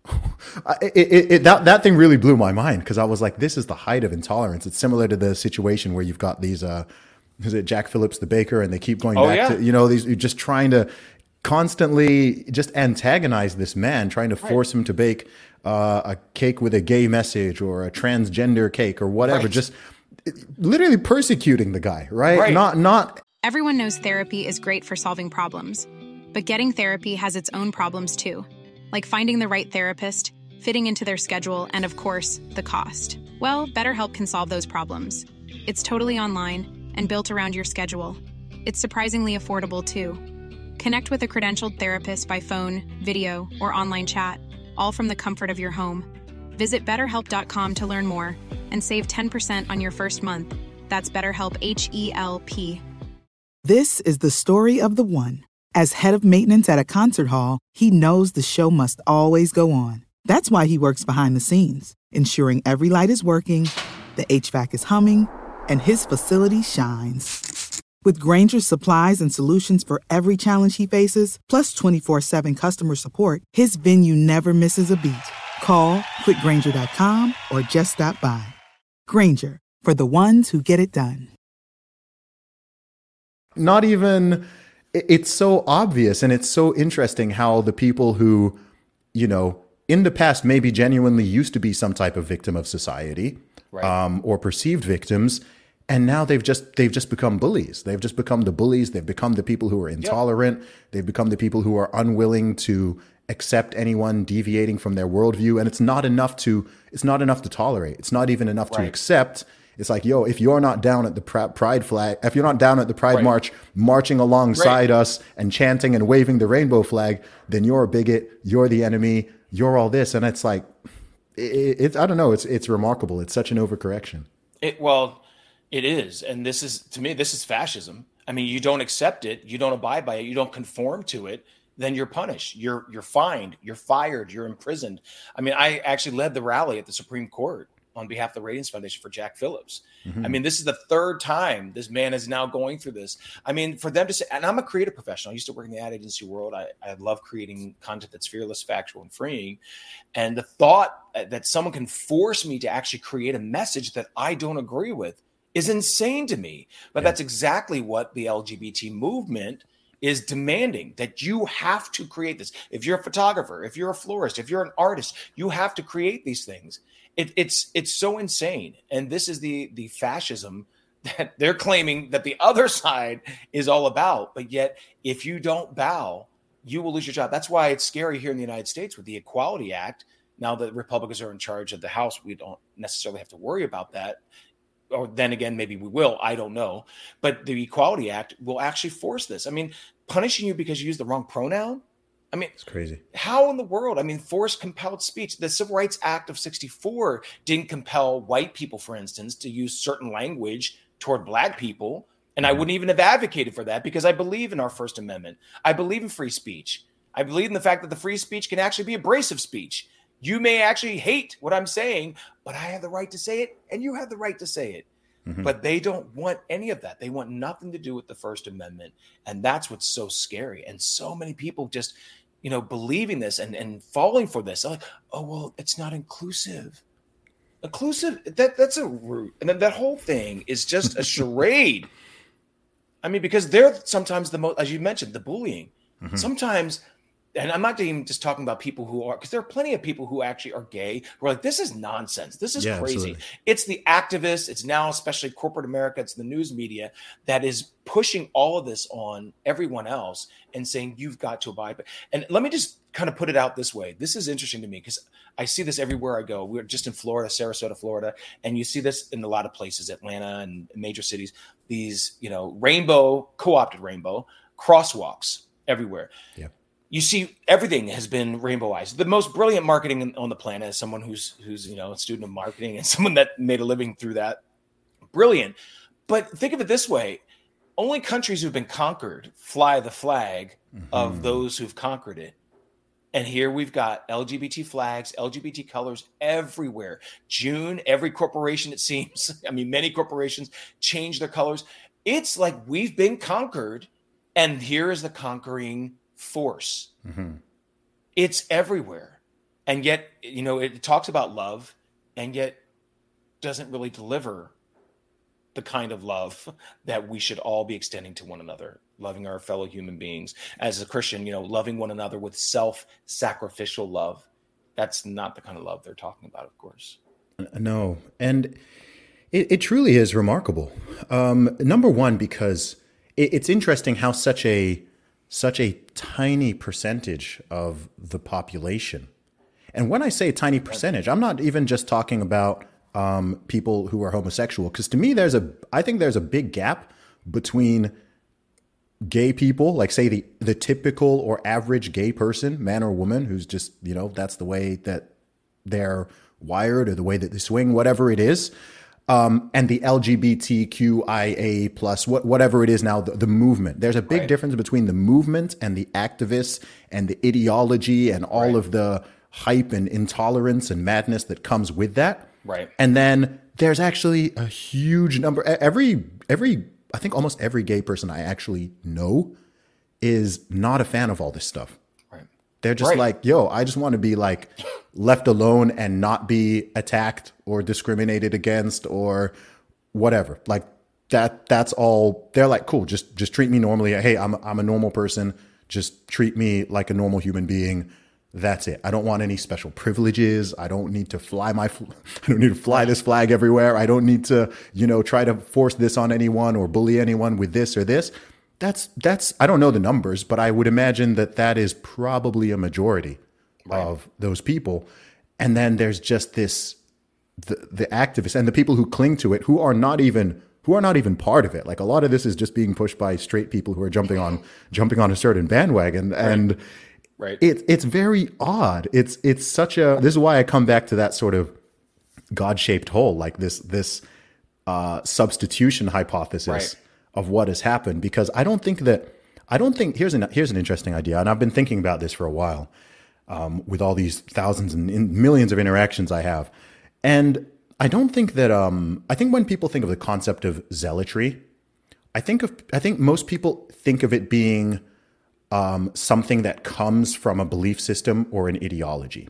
it, it, it, that that thing really blew my mind, because I was like, this is the height of intolerance. It's similar to the situation where you've got these, uh, is it Jack Phillips the baker, and they keep going oh, back yeah. to, you know, these, you're just trying to constantly just antagonize this man, trying to force right. him to bake uh, a cake with a gay message or a transgender cake or whatever, right. just literally persecuting the guy, right? right? Not, not. Everyone knows therapy is great for solving problems, but getting therapy has its own problems too, like finding the right therapist, fitting into their schedule, and of course, the cost. Well, BetterHelp can solve those problems. It's totally online and built around your schedule. It's surprisingly affordable too. Connect with a credentialed therapist by phone, video, or online chat, all from the comfort of your home. Visit better help dot com to learn more and save ten percent on your first month. That's BetterHelp, H E L P. This is the story of the one. As head of maintenance at a concert hall, he knows the show must always go on. That's why he works behind the scenes, ensuring every light is working, the H V A C is humming, and his facility shines. With Grainger's supplies and solutions for every challenge he faces, plus twenty-four seven customer support, his venue never misses a beat. Call quick grainger dot com or just stop by. Grainger, for the ones who get it done. Not even, it's so obvious, and it's so interesting how the people who, you know, in the past maybe genuinely used to be some type of victim of society, right. um, or perceived victims, and now they've just they've just become bullies. They've just become the bullies. They've become the people who are intolerant. Yep. They've become the people who are unwilling to accept anyone deviating from their worldview. And it's not enough to it's not enough to tolerate. It's not even enough right. to accept. It's like, yo, if you're not down at the Pride flag, if you're not down at the Pride right. March, marching alongside right. us and chanting and waving the rainbow flag, then you're a bigot. You're the enemy. You're all this. And it's like, it, it's I don't know. It's it's remarkable. It's such an overcorrection. It well. It is. And this is, to me, this is fascism. I mean, you don't accept it. You don't abide by it. You don't conform to it. Then you're punished. You're, you're fined. You're fired. You're imprisoned. I mean, I actually led the rally at the Supreme Court on behalf of the Radiance Foundation for Jack Phillips. Mm-hmm. I mean, this is the third time this man is now going through this. I mean, for them to say, and I'm a creative professional. I used to work in the ad agency world. I, I love creating content that's fearless, factual, and freeing. And the thought that someone can force me to actually create a message that I don't agree with is insane to me. But yeah. that's exactly what the L G B T movement is demanding, that you have to create this. If you're a photographer, if you're a florist, if you're an artist, you have to create these things. It, it's it's so insane. And this is the the fascism that they're claiming that the other side is all about. But yet, if you don't bow, you will lose your job. That's why it's scary here in the United States with the Equality Act. Now that Republicans are in charge of the House, we don't necessarily have to worry about that. Or then again, maybe we will. I don't know. But the Equality Act will actually force this. I mean, punishing you because you use the wrong pronoun. I mean, it's crazy. How in the world? I mean, forced compelled speech. The Civil Rights Act of sixty-four didn't compel white people, for instance, to use certain language toward black people. And I wouldn't even have advocated for that because I believe in our First Amendment. I believe in free speech. I believe in the fact that the free speech can actually be abrasive speech. You may actually hate what I'm saying, but I have the right to say it, and you have the right to say it. Mm-hmm. But they don't want any of that. They want nothing to do with the First Amendment. And that's what's so scary. And so many people just, you know, believing this and, and falling for this. Like, oh, well, it's not inclusive. Inclusive, that that's a root. And then that whole thing is just a charade. I mean, because they're sometimes the most, as you mentioned, the bullying. Mm-hmm. Sometimes, and I'm not even just talking about people who are, because there are plenty of people who actually are gay who are like, this is nonsense. This is yeah, crazy. Absolutely. It's the activists. It's now, especially corporate America, it's the news media that is pushing all of this on everyone else and saying, you've got to abide by. And let me just kind of put it out this way. This is interesting to me because I see this everywhere I go. We're just in Florida, Sarasota, Florida, and you see this in a lot of places, Atlanta and major cities, these, you know, rainbow, co-opted rainbow crosswalks everywhere. Yeah. You see everything has been rainbowized. The most brilliant marketing on the planet is someone who's, who's, you know, a student of marketing and someone that made a living through that. Brilliant. But think of it this way. Only countries who've been conquered fly the flag mm-hmm. of those who've conquered it. And here we've got L G B T flags, L G B T colors everywhere. June, every corporation, it seems, I mean, many corporations change their colors. It's like we've been conquered, and here is the conquering force. Mm-hmm. It's everywhere. And yet, you know, it talks about love, and yet doesn't really deliver the kind of love that we should all be extending to one another, loving our fellow human beings. As a Christian, you know, loving one another with self-sacrificial love. That's not the kind of love they're talking about, of course. No. And it, it truly is remarkable. Um, number one, because it, it's interesting how such a such a tiny percentage of the population. And when I say tiny percentage, I'm not even just talking about Um, people who are homosexual, because to me, there's a, I think there's a big gap between gay people, like say the the typical or average gay person, man or woman, who's just, you know, that's the way that they're wired or the way that they swing, whatever it is, um, and the L G B T Q I A plus, what whatever it is now, the, the movement. There's a big right. difference between the movement and the activists and the ideology and all right. of the hype and intolerance and madness that comes with that. Right. And then there's actually a huge number. Every, every, I think almost every gay person I actually know is not a fan of all this stuff. Right. They're just right. like, yo, I just want to be like left alone and not be attacked or discriminated against or whatever. Like that, that's all. They're like, cool, just, just treat me normally. Hey, I'm, I'm a normal person. Just treat me like a normal human being. That's it. I don't want any special privileges. I don't need to fly my, I don't need to fly this flag everywhere. I don't need to, you know, try to force this on anyone or bully anyone with this or this. That's, that's, I don't know the numbers, but I would imagine that that is probably a majority right. of those people. And then there's just this, the, the activists and the people who cling to it, who are not even, who are not even part of it. Like a lot of this is just being pushed by straight people who are jumping on, jumping on a certain bandwagon. Right. And Right. It, it's very odd. It's it's such a, this is why I come back to that sort of God-shaped hole, like this this uh, substitution hypothesis right. of what has happened. Because I don't think that, I don't think, here's an, here's an interesting idea. And I've been thinking about this for a while um, with all these thousands and in, millions of interactions I have. And I don't think that, um, I think when people think of the concept of zealotry, I think of, I think most people think of it being Um, something that comes from a belief system or an ideology.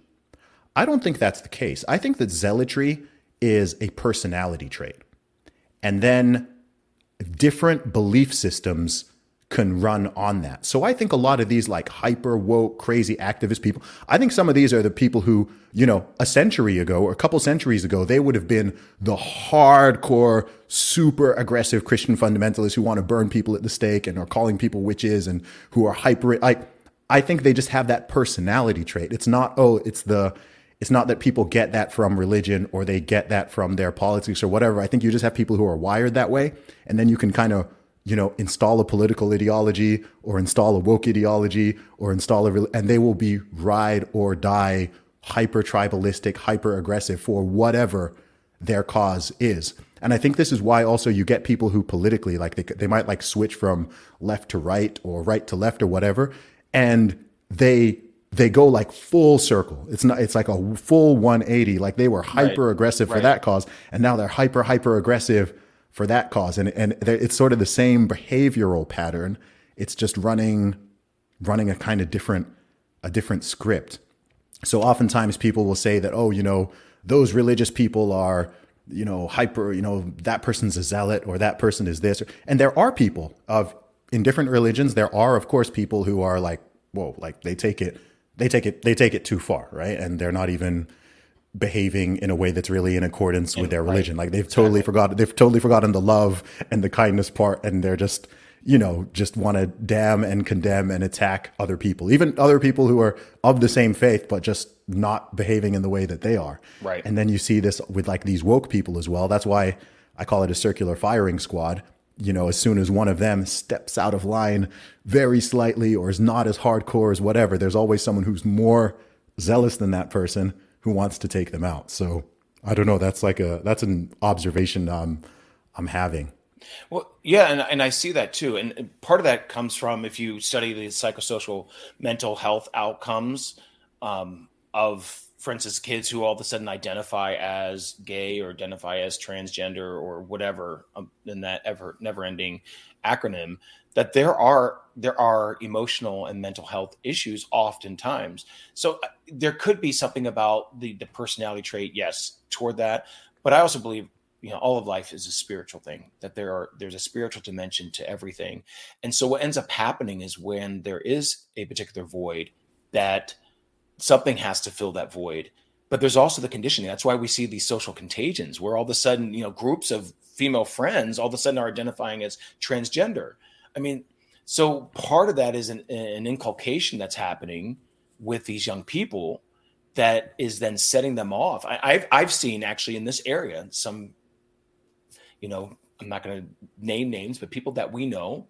I don't think that's the case. I think that zealotry is a personality trait. And then different belief systems can run on that. So I think a lot of these like hyper woke, crazy activist people, I think some of these are the people who, you know, a century ago or a couple centuries ago, they would have been the hardcore, super aggressive Christian fundamentalists who want to burn people at the stake and are calling people witches and who are hyper, like, I think they just have that personality trait. It's not, oh, it's the, it's not that people get that from religion or they get that from their politics or whatever. I think you just have people who are wired that way. And then you can kind of, you know, install a political ideology or install a woke ideology or install a, and they will be ride or die, hyper tribalistic, hyper aggressive for whatever their cause is. And I think this is why also you get people who politically, like they, they might like switch from left to right or right to left or whatever. And they, they go like full circle. It's not, it's like a full one eighty. Like they were hyper aggressive Right. for that cause. And now they're hyper, hyper aggressive for that cause. And, and it's sort of the same behavioral pattern. It's just running, running a kind of different, a different script. So oftentimes people will say that, oh, you know, those religious people are, you know, hyper, you know, that person's a zealot or that person is this. And there are people of in different religions. There are, of course, people who are like, whoa, like they take it, they take it, they take it too far. Right. And they're not even behaving in a way that's really in accordance with their religion. Like they've totally forgotten, they've totally forgotten the love and the kindness part. And they're just, you know, just want to damn and condemn and attack other people, even other people who are of the same faith, but just not behaving in the way that they are. Right. And then you see this with like these woke people as well. That's why I call it a circular firing squad. You know, as soon as one of them steps out of line very slightly or is not as hardcore as whatever, there's always someone who's more zealous than that person who wants to take them out. So I don't know. That's like a, that's an observation um, I'm having. Well, yeah, and, and I see that too. And part of that comes from if you study the psychosocial mental health outcomes um, of, for instance, kids who all of a sudden identify as gay or identify as transgender or whatever um, in that ever never-ending acronym, that there are there are emotional and mental health issues oftentimes. So uh, there could be something about the the personality trait, yes, toward that. But I also believe, you know, all of life is a spiritual thing, that there are, there's a spiritual dimension to everything. And so what ends up happening is when there is a particular void, that something has to fill that void. But there's also the conditioning. That's why we see these social contagions where all of a sudden, you know, groups of female friends all of a sudden are identifying as transgender. I mean, so part of that is an, an inculcation that's happening with these young people that is then setting them off. I, I've, I've seen actually in this area, some, you know, I'm not going to name names, but people that we know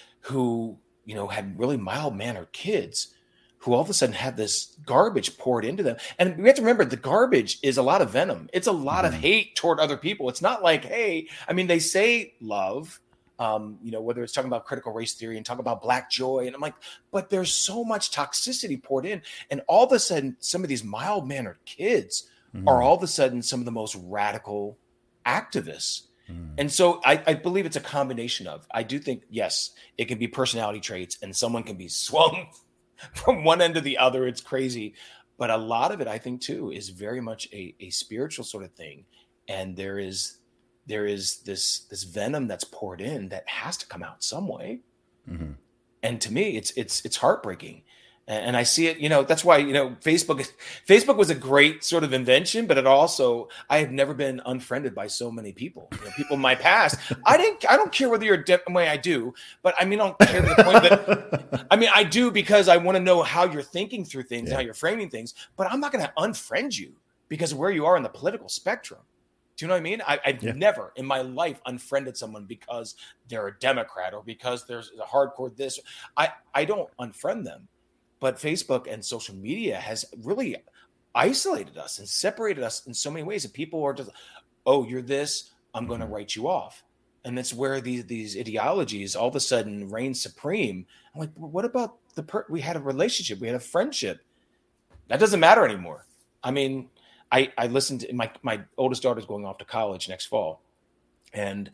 who, you know, had really mild-mannered kids who all of a sudden had this garbage poured into them. And we have to remember the garbage is a lot of venom. It's a lot mm-hmm. of hate toward other people. It's not like, hey, I mean, they say love, um, you know, whether it's talking about critical race theory and talk about Black joy. And I'm like, but there's so much toxicity poured in. And all of a sudden, some of these mild-mannered kids mm-hmm. are all of a sudden some of the most radical activists. Mm. And so I, I believe it's a combination of, I do think, yes, it can be personality traits and someone can be swung from one end to the other. It's crazy. But a lot of it, I think, too, is very much a, a spiritual sort of thing. And there is there is this this venom that's poured in that has to come out some way. Mm-hmm. And to me, it's it's it's heartbreaking. And I see it, you know, that's why, you know, Facebook, Facebook was a great sort of invention, but it also, I have never been unfriended by so many people, you know, people in my past. I didn't, I don't care whether you're a different way I do, but I mean, I don't care to the point that, I mean, I do because I want to know how you're thinking through things, yeah. how you're framing things, but I'm not going to unfriend you because of where you are in the political spectrum. Do you know what I mean? I, I've yeah. never in my life unfriended someone because they're a Democrat or because there's a hardcore this. I, I don't unfriend them. But Facebook and social media has really isolated us and separated us in so many ways that people are just, oh, you're this, I'm going to write you off. And that's where these these ideologies all of a sudden reign supreme. I'm like, well, what about the per- we had a relationship, we had a friendship. That doesn't matter anymore. I mean, I, I listened to my, my oldest daughter's going off to college next fall. And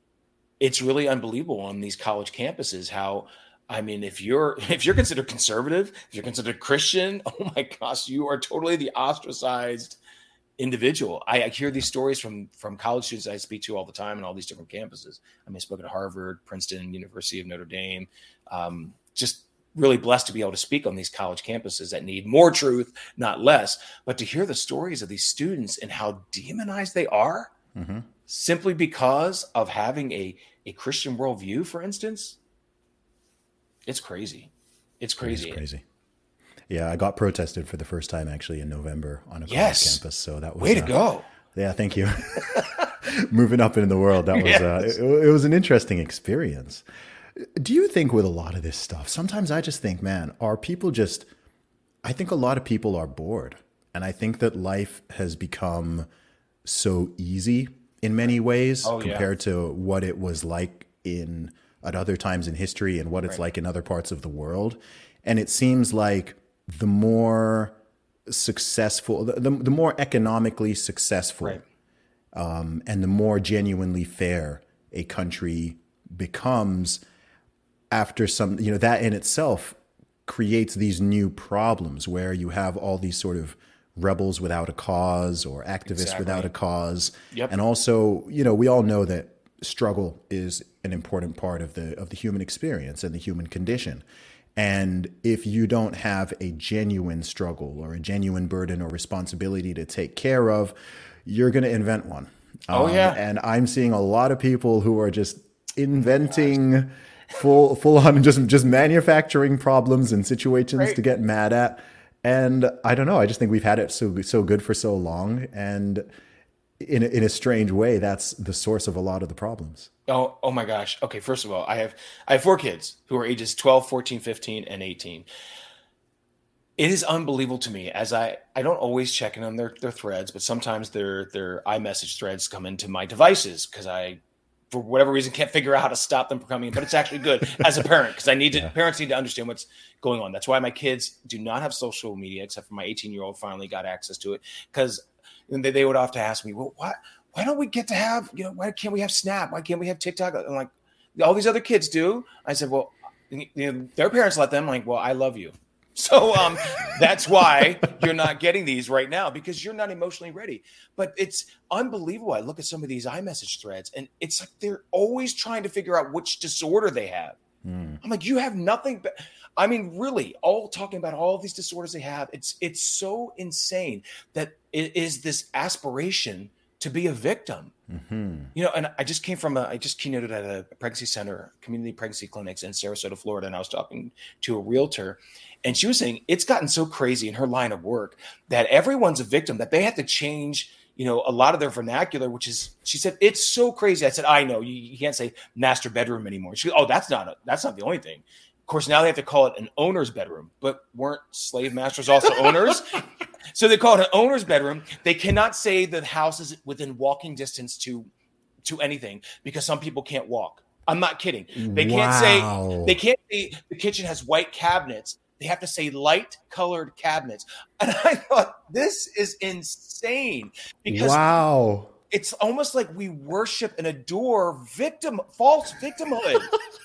it's really unbelievable on these college campuses how, I mean, if you're if you're considered conservative, if you're considered Christian, oh my gosh, you are totally the ostracized individual. I, I hear these stories from from college students I speak to all the time and all these different campuses. I mean, I spoke at Harvard, Princeton, University of Notre Dame. Um, just really blessed to be able to speak on these college campuses that need more truth, not less. But to hear the stories of these students and how demonized they are, mm-hmm. simply because of having a a Christian worldview, for instance. It's crazy. It's crazy. It's crazy. Yeah, I got protested for the first time actually in November on a yes. college campus. So that was way to uh, go. Yeah, thank you. Moving up in the world, that was yes. uh, it, it was an interesting experience. Do you think with a lot of this stuff, sometimes I just think, man, are people just? I think a lot of people are bored, and I think that life has become so easy in many ways oh, compared yeah. to what it was like in. At other times in history and what it's right. like in other parts of the world. And it seems like the more successful, the, the, the more economically successful, Right. um, and the more genuinely fair a country becomes after some, you know, that in itself creates these new problems where you have all these sort of rebels without a cause or activists Exactly. without a cause. Yep. And also, you know, we all know that struggle is an important part of the of the human experience and the human condition. And if you don't have a genuine struggle or a genuine burden or responsibility to take care of, you're going to invent one. Oh, Um, yeah. And I'm seeing a lot of people who are just inventing full full on just just manufacturing problems and situations Right. to get mad at. And I don't know, I just think we've had it so so good for so long, and in a, in a strange way, that's the source of a lot of the problems. Oh, oh my gosh. Okay, first of all, I have I have four kids who are ages twelve, fourteen, fifteen, and eighteen. It is unbelievable to me as I I don't always check in on their their threads, but sometimes their their iMessage threads come into my devices because I, for whatever reason, can't figure out how to stop them from coming in. But it's actually good as a parent because I need to Yeah. parents need to understand what's going on. That's why my kids do not have social media, except for my eighteen year old finally got access to it, because they, they would often ask me, well, why why don't we get to have, you know, why can't we have Snap? Why can't we have TikTok? I'm like, all these other kids do. I said, well, you know, their parents let them. I'm like, well, I love you. So um, that's why you're not getting these right now, because you're not emotionally ready. But it's unbelievable. I look at some of these iMessage threads, and it's like they're always trying to figure out which disorder they have. Mm. I'm like, you have nothing but, I mean, really, all talking about all of these disorders they have. It's it's so insane that it is this aspiration to be a victim. Mm-hmm. You know, and I just came from a, I just keynoted at a pregnancy center, community pregnancy clinics in Sarasota, Florida. And I was talking to a realtor, and she was saying it's gotten so crazy in her line of work that everyone's a victim, that they have to change, you know, a lot of their vernacular, which is, she said, it's so crazy. I said, I know you, you can't say master bedroom anymore. She goes, oh, that's not, a, that's not the only thing. Of course, now they have to call it an owner's bedroom, but weren't slave masters also owners? So they call it an owner's bedroom. They cannot say the house is within walking distance to, to anything because some people can't walk. I'm not kidding. They can't Wow. say, they can't say the kitchen has white cabinets. They have to say light colored cabinets. And I thought, this is insane, because Wow. it's almost like we worship and adore victim, false victimhood.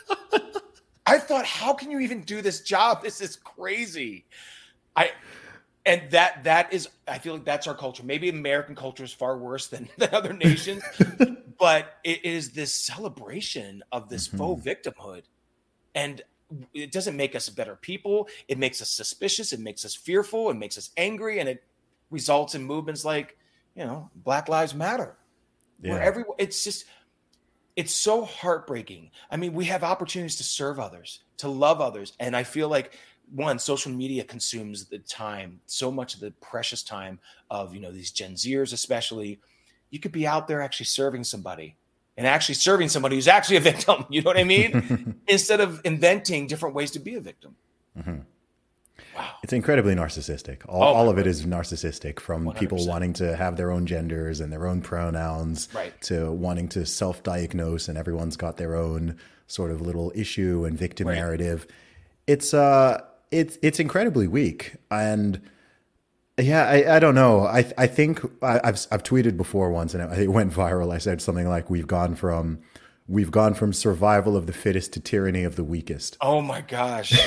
I thought, how can you even do this job? This is crazy. I, and that, that is, I feel like that's our culture. Maybe American culture is far worse than, than other nations, but it is this celebration of this Mm-hmm. faux victimhood. And it doesn't make us better people. It makes us suspicious. It makes us fearful. It makes us angry. And it results in movements like, you know, Black Lives Matter, Yeah. where everyone, it's just, it's so heartbreaking. I mean, we have opportunities to serve others, to love others. And I feel like, one, social media consumes the time, so much of the precious time of, you know, these Gen Zers, especially. You could be out there actually serving somebody and actually serving somebody who's actually a victim. You know what I mean? Instead of inventing different ways to be a victim. Mm-hmm. Wow. It's incredibly narcissistic. All, Oh, all of my it is narcissistic, from one hundred people percent. wanting to have their own genders and their own pronouns, Right. to wanting to self-diagnose, and everyone's got their own sort of little issue and victim Right. narrative. It's uh, it's it's incredibly weak. And yeah, I, I don't know. I I think I, I've I've tweeted before once, and it went viral. I said something like, "We've gone from we've gone from survival of the fittest to tyranny of the weakest." Oh my gosh.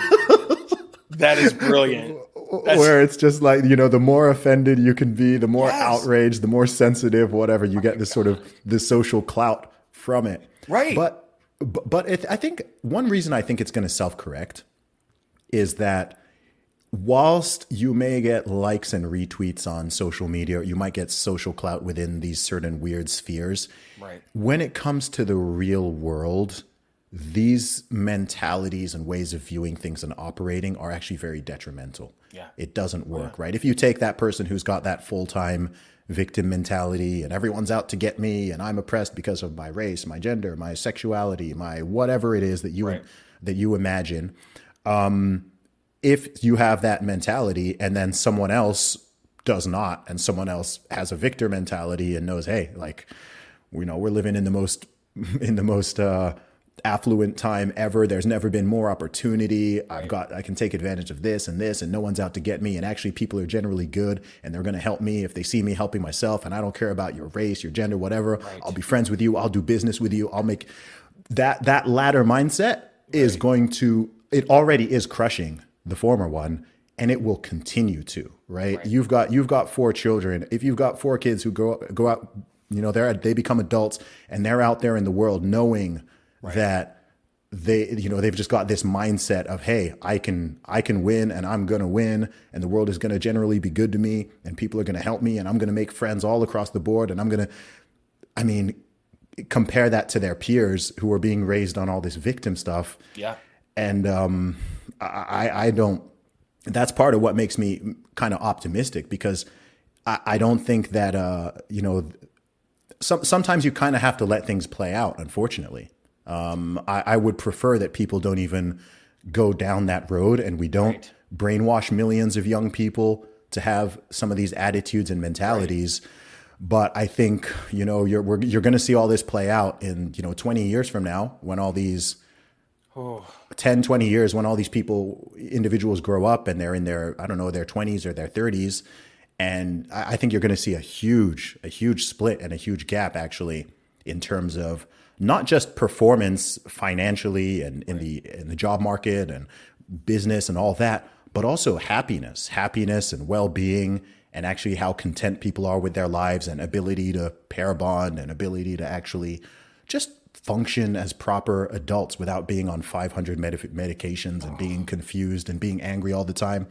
That is brilliant. That's- Where it's just like, you know, the more offended you can be, the more Yes. outraged, the more sensitive, whatever, you get this sort of this social clout from it. Right. But but, but it, I think one reason I think it's going to self-correct is that whilst you may get likes and retweets on social media, or you might get social clout within these certain weird spheres, Right. when it comes to the real world, these mentalities and ways of viewing things and operating are actually very detrimental. Yeah. It doesn't work, right? If you take that person who's got that full-time victim mentality and everyone's out to get me and I'm oppressed because of my race, my gender, my sexuality, my whatever it is that you Right. that you imagine, um, if you have that mentality and then someone else does not, and someone else has a victor mentality and knows, hey, like, you know, we're living in the most in the most uh, affluent time ever. There's never been more opportunity. Right. I've got, I can take advantage of this and this, and no one's out to get me. And actually people are generally good and they're going to help me if they see me helping myself. And I don't care about your race, your gender, whatever. Right. I'll be friends with you. I'll do business with you. I'll make that, that latter mindset right. is going to, it already is crushing the former one. And it will continue to, right? right? You've got you've got four children. If you've got four kids who go go out, you know, they're they become adults and they're out there in the world knowing right. that they, you know, they've just got this mindset of, hey, I can I can win and I'm gonna win and the world is gonna generally be good to me and people are gonna help me and I'm gonna make friends all across the board and I'm gonna, I mean, compare that to their peers who are being raised on all this victim stuff. Yeah, and um, I I don't. That's part of what makes me kind of optimistic because I, I don't think that, uh, you know, some, sometimes you kind of have to let things play out, unfortunately. Um, I, I would prefer that people don't even go down that road and we don't right. brainwash millions of young people to have some of these attitudes and mentalities. Right. But I think, you know, you're, we're, you're going to see all this play out in, you know, twenty years from now when all these Oh. ten, twenty years when all these people, individuals grow up and they're in their, I don't know, their twenties or their thirties. And I think you're going to see a huge, a huge split and a huge gap actually in terms of not just performance financially and in the, in the job market and business and all that, but also happiness, happiness and well-being and actually how content people are with their lives and ability to pair bond and ability to actually just function as proper adults without being on five hundred med- medications and being confused and being angry all the time.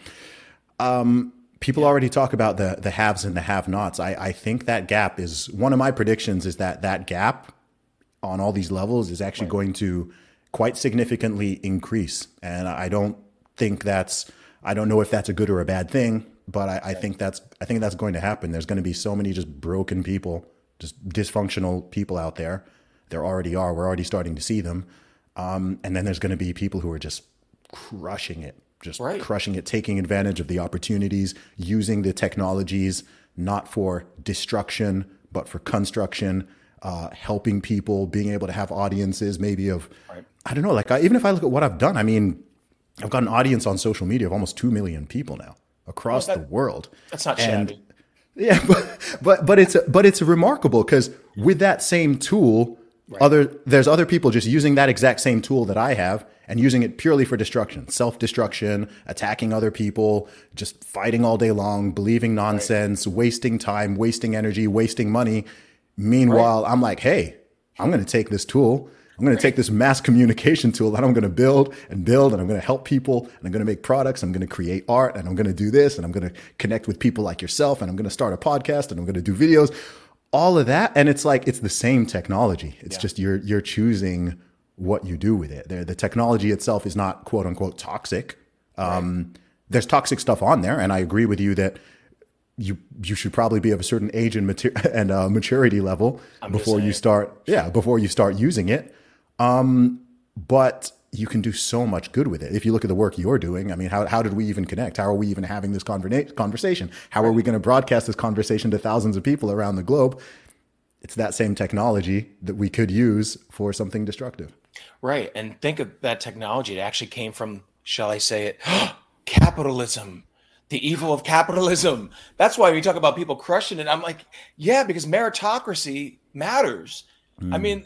Um, people yeah. already talk about the the haves and the have-nots. I, I think that gap is, one of my predictions is that that gap on all these levels is actually right. going to quite significantly increase. And I don't think that's, I don't know if that's a good or a bad thing, but I, I think that's, I think that's going to happen. There's going to be so many just broken people, just dysfunctional people out there. There already are. We're already starting to see them. Um, and then there's going to be people who are just crushing it, just right. crushing it, taking advantage of the opportunities, using the technologies, not for destruction, but for construction, uh, helping people, being able to have audiences maybe of, right. I don't know, like I, even if I look at what I've done, I mean, I've got an audience on social media of almost two million people now across well, that, the world. That's not and, shabby. Yeah, but, but, but it's, but it's remarkable because with that same tool, Right. Other there's other people just using that exact same tool that I have and using it purely for destruction, self-destruction, attacking other people, just fighting all day long, believing nonsense, right. wasting time, wasting energy, wasting money. Meanwhile, right. I'm like, hey, I'm going to take this tool. I'm going right. to take this mass communication tool that I'm going to build and build, and I'm going to help people, and I'm going to make products. I'm going to create art, and I'm going to do this, and I'm going to connect with people like yourself, and I'm going to start a podcast, and I'm going to do videos. All of that, and it's like it's the same technology. It's yeah. just you're you're choosing what you do with it. The, the technology itself is not quote unquote toxic. Um, right. There's toxic stuff on there, and I agree with you that you you should probably be of a certain age and mater- and uh, maturity level I'm before you start. Yeah, before you start using it. Um, but you can do so much good with it. If you look at the work you're doing, I mean, how how did we even connect? How are we even having this conversa- conversation? How are we going to broadcast this conversation to thousands of people around the globe? It's that same technology that we could use for something destructive. Right. And think of that technology. It actually came from, shall I say it, capitalism, the evil of capitalism. That's why we talk about people crushing it. I'm like, yeah, because meritocracy matters. Mm. I mean,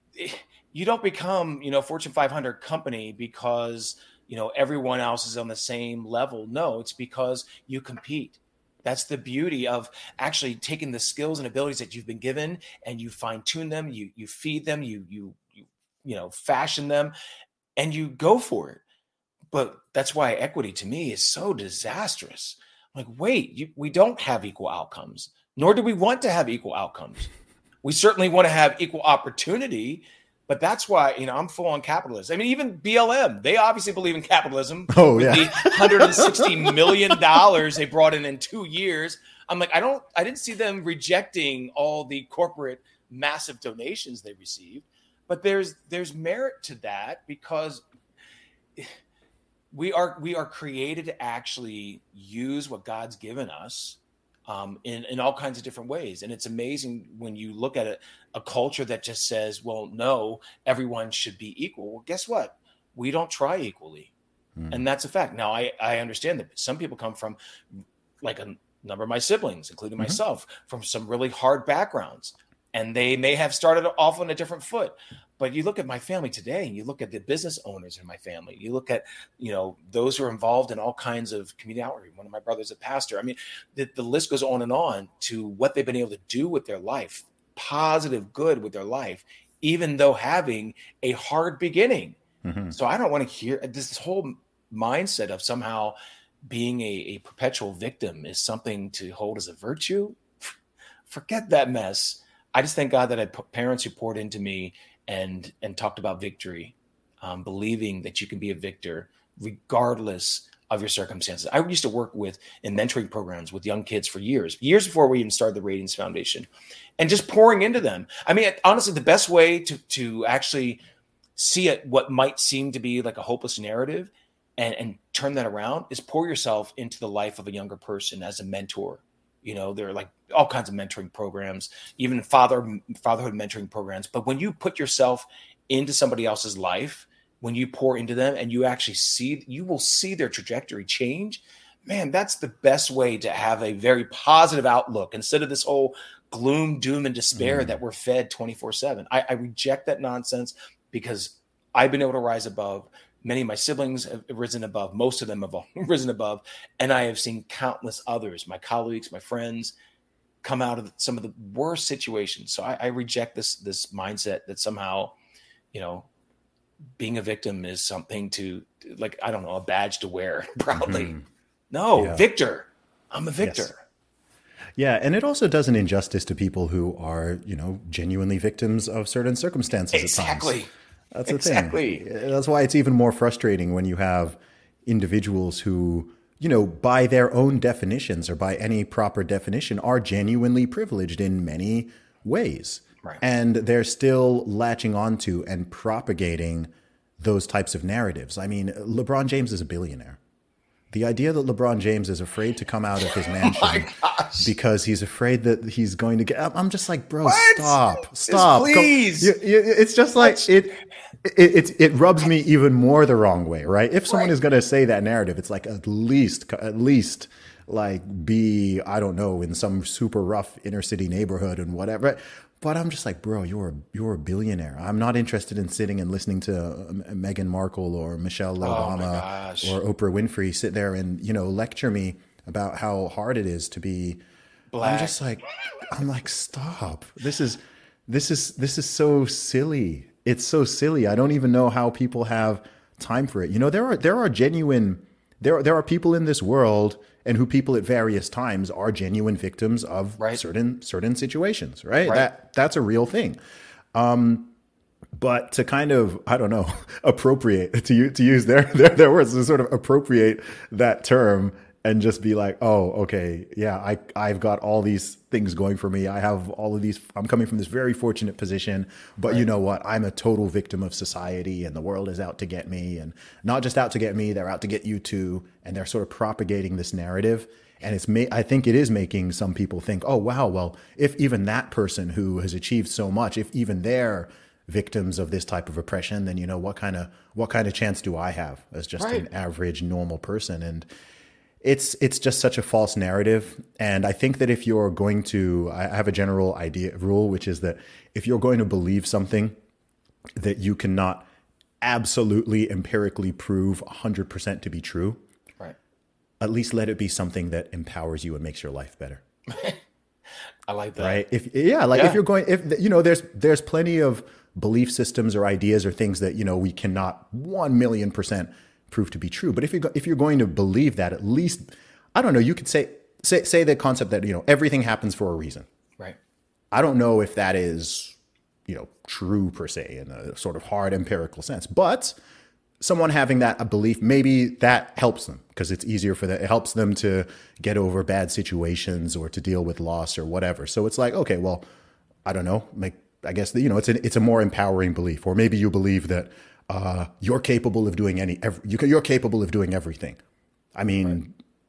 you don't become, you know, Fortune five hundred company because, you know, everyone else is on the same level. No, it's because you compete. That's the beauty of actually taking the skills and abilities that you've been given and you fine tune them, you you feed them, you you you you know, fashion them, and you go for it. But that's why equity to me is so disastrous. I'm like, wait, you, we don't have equal outcomes, nor do we want to have equal outcomes. We certainly want to have equal opportunity. But that's why, you know, I'm full on capitalism. I mean, even B L M, they obviously believe in capitalism. Oh, with yeah. the one hundred sixty million dollars they brought in in two years. I'm like, I don't, I didn't see them rejecting all the corporate massive donations they received. But there's, there's merit to that because we are, we are created to actually use what God's given us um, in, in all kinds of different ways. And it's amazing when you look at it, a culture that just says, well, no, everyone should be equal. Well, guess what? We don't try equally. Mm. And that's a fact. Now, I, I understand that some people come from, like a number of my siblings, including mm-hmm. myself, from some really hard backgrounds. And they may have started off on a different foot. But you look at my family today, and you look at the business owners in my family. You look at, you know, those who are involved in all kinds of community outreach. One of my brothers is a pastor. I mean, the, the list goes on and on to what they've been able to do with their life, positive good with their life, even though having a hard beginning. Mm-hmm. So I don't want to hear this whole mindset of somehow being a, a perpetual victim is something to hold as a virtue. Forget that mess. I just thank God that I had parents who poured into me and and talked about victory, um, believing that you can be a victor regardless of your circumstances. I used to work with in mentoring programs with young kids for years, years before we even started the Radiance Foundation, and just pouring into them. I mean, honestly, the best way to to actually see it, what might seem to be like a hopeless narrative, and, and turn that around is pour yourself into the life of a younger person as a mentor. You know, there are like all kinds of mentoring programs, even father fatherhood mentoring programs. But when you put yourself into somebody else's life, when you pour into them and you actually see, you will see their trajectory change. Man, that's the best way to have a very positive outlook instead of this whole gloom, doom, and despair mm. that we're fed twenty-four seven. I, I reject that nonsense because I've been able to rise above. Many of my siblings have risen above. Most of them have risen above. And I have seen countless others, my colleagues, my friends, come out of some of the worst situations. So I, I reject this, this mindset that somehow, you know, being a victim is something to, like, I don't know, a badge to wear proudly. Mm-hmm. No, yeah. Victor. I'm a victor. Yes. Yeah, and it also does an injustice to people who are, you know, genuinely victims of certain circumstances exactly. at times. That's the exactly. thing. That's why it's even more frustrating when you have individuals who, you know, by their own definitions or by any proper definition are genuinely privileged in many ways. Right. And they're still latching onto and propagating those types of narratives. I mean, LeBron James is a billionaire. The idea that LeBron James is afraid to come out of his mansion oh because he's afraid that he's going to get, I'm just like, bro, what? stop, stop. Please. You, you, it's just like, it, it, it, it rubs me even more the wrong way, right? If someone right. is going to say that narrative, it's like, at least, at least like be, I don't know, in some super rough inner city neighborhood and whatever. But I'm just like, bro, you're a, you're a billionaire. I'm not interested in sitting and listening to Meghan Markle or Michelle Obama oh or Oprah Winfrey sit there and, you know, lecture me about how hard it is to be Black. I'm just like, I'm like, stop. This is, this is, this is so silly. It's so silly. I don't even know how people have time for it. You know, there are, there are genuine, there are, there are people in this world and who people at various times are genuine victims of right. certain certain situations, right? right? That that's a real thing. Um, but to kind of, I don't know, appropriate, to, to use their, their, their words, to sort of appropriate that term and just be like, oh, okay, yeah, I, I've got all these things going for me. I have all of these, I'm coming from this very fortunate position, but right. you know what? I'm a total victim of society and the world is out to get me, and not just out to get me, they're out to get you too. And they're sort of propagating this narrative. And it's, ma- I think it is making some people think, oh, wow, well, if even that person who has achieved so much, if even they're victims of this type of oppression, then, you know, what kind of, what kind of chance do I have as just right. an average normal person? And It's it's just such a false narrative. And I think that if you're going to, I have a general idea rule, which is that if you're going to believe something that you cannot absolutely empirically prove one hundred percent to be true, right. at least let it be something that empowers you and makes your life better. I like that. Right? If yeah, like yeah. if you're going, if you know, there's there's plenty of belief systems or ideas or things that, you know, we cannot one million percent prove to be true. But if you if you're going to believe that, at least, I don't know, you could say say say the concept that, you know, everything happens for a reason. Right. I don't know if that is, you know, true per se in a sort of hard empirical sense, but someone having that a belief, maybe that helps them because it's easier for them. It helps them to get over bad situations or to deal with loss or whatever. So it's like, okay, well, I don't know, make I guess that, you know, it's a, it's a more empowering belief. Or maybe you believe that Uh, you're capable of doing any, every, you can, you're capable of doing everything. I mean,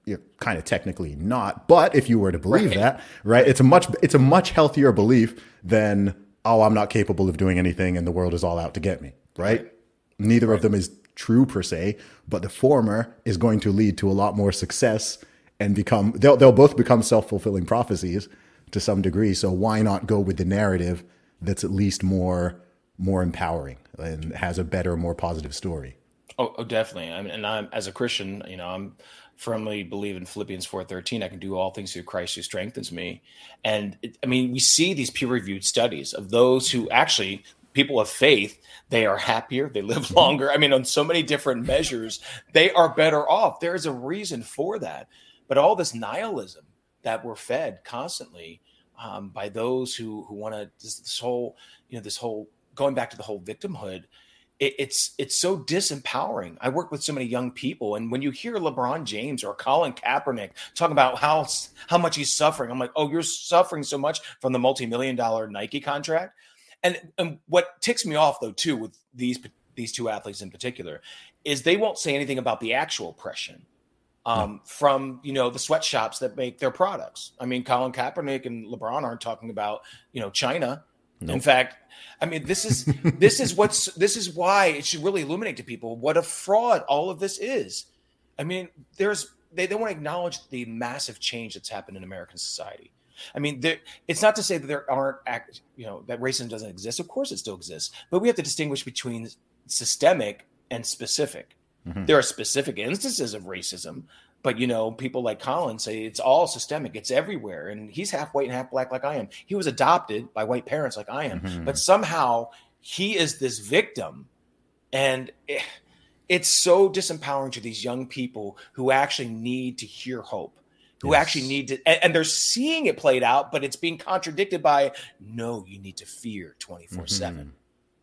you're kind of technically not. But if you were to believe Right. that, right, it's a much it's a much healthier belief than, oh, I'm not capable of doing anything and the world is all out to get me, right? Right. Neither of them is true per se, but the former is going to lead to a lot more success and become they'll they'll both become self-fulfilling prophecies to some degree. So why not go with the narrative that's at least more more empowering and has a better, more positive story? Oh, oh, definitely. I mean, and I'm as a Christian, you know, I'm firmly believe in Philippians four thirteen. I can do all things through Christ who strengthens me. And it, I mean, we see these peer-reviewed studies of those who actually, people of faith, they are happier, they live longer. I mean, on so many different measures, they are better off. There is a reason for that. But all this nihilism that we're fed constantly um, by those who who want to this, this whole, you know, this whole going back to the whole victimhood. It, it's it's so disempowering. I work with so many young people, and when you hear LeBron James or Colin Kaepernick talking about how how much he's suffering, I'm like, oh, you're suffering so much from the multi-million dollar Nike contract. And and what ticks me off though too with these these two athletes in particular is they won't say anything about the actual oppression um, from you know the sweatshops that make their products. I mean, Colin Kaepernick and LeBron aren't talking about you know China. Nope. In fact, I mean, this is this is what's this is why it should really illuminate to people what a fraud all of this is. I mean, there's they don't want to acknowledge the massive change that's happened in American society. I mean, there, it's not to say that there aren't act, you know, that racism doesn't exist. Of course, it still exists, but we have to distinguish between systemic and specific. Mm-hmm. There are specific instances of racism. But, you know, people like Colin say it's all systemic. It's everywhere. And he's half white and half black like I am. He was adopted by white parents like I am. Mm-hmm. But somehow he is this victim. And it, it's so disempowering to these young people who actually need to hear hope, who yes. actually need to. And, and they're seeing it played out, but it's being contradicted by, no, you need to fear twenty-four seven. Mm-hmm.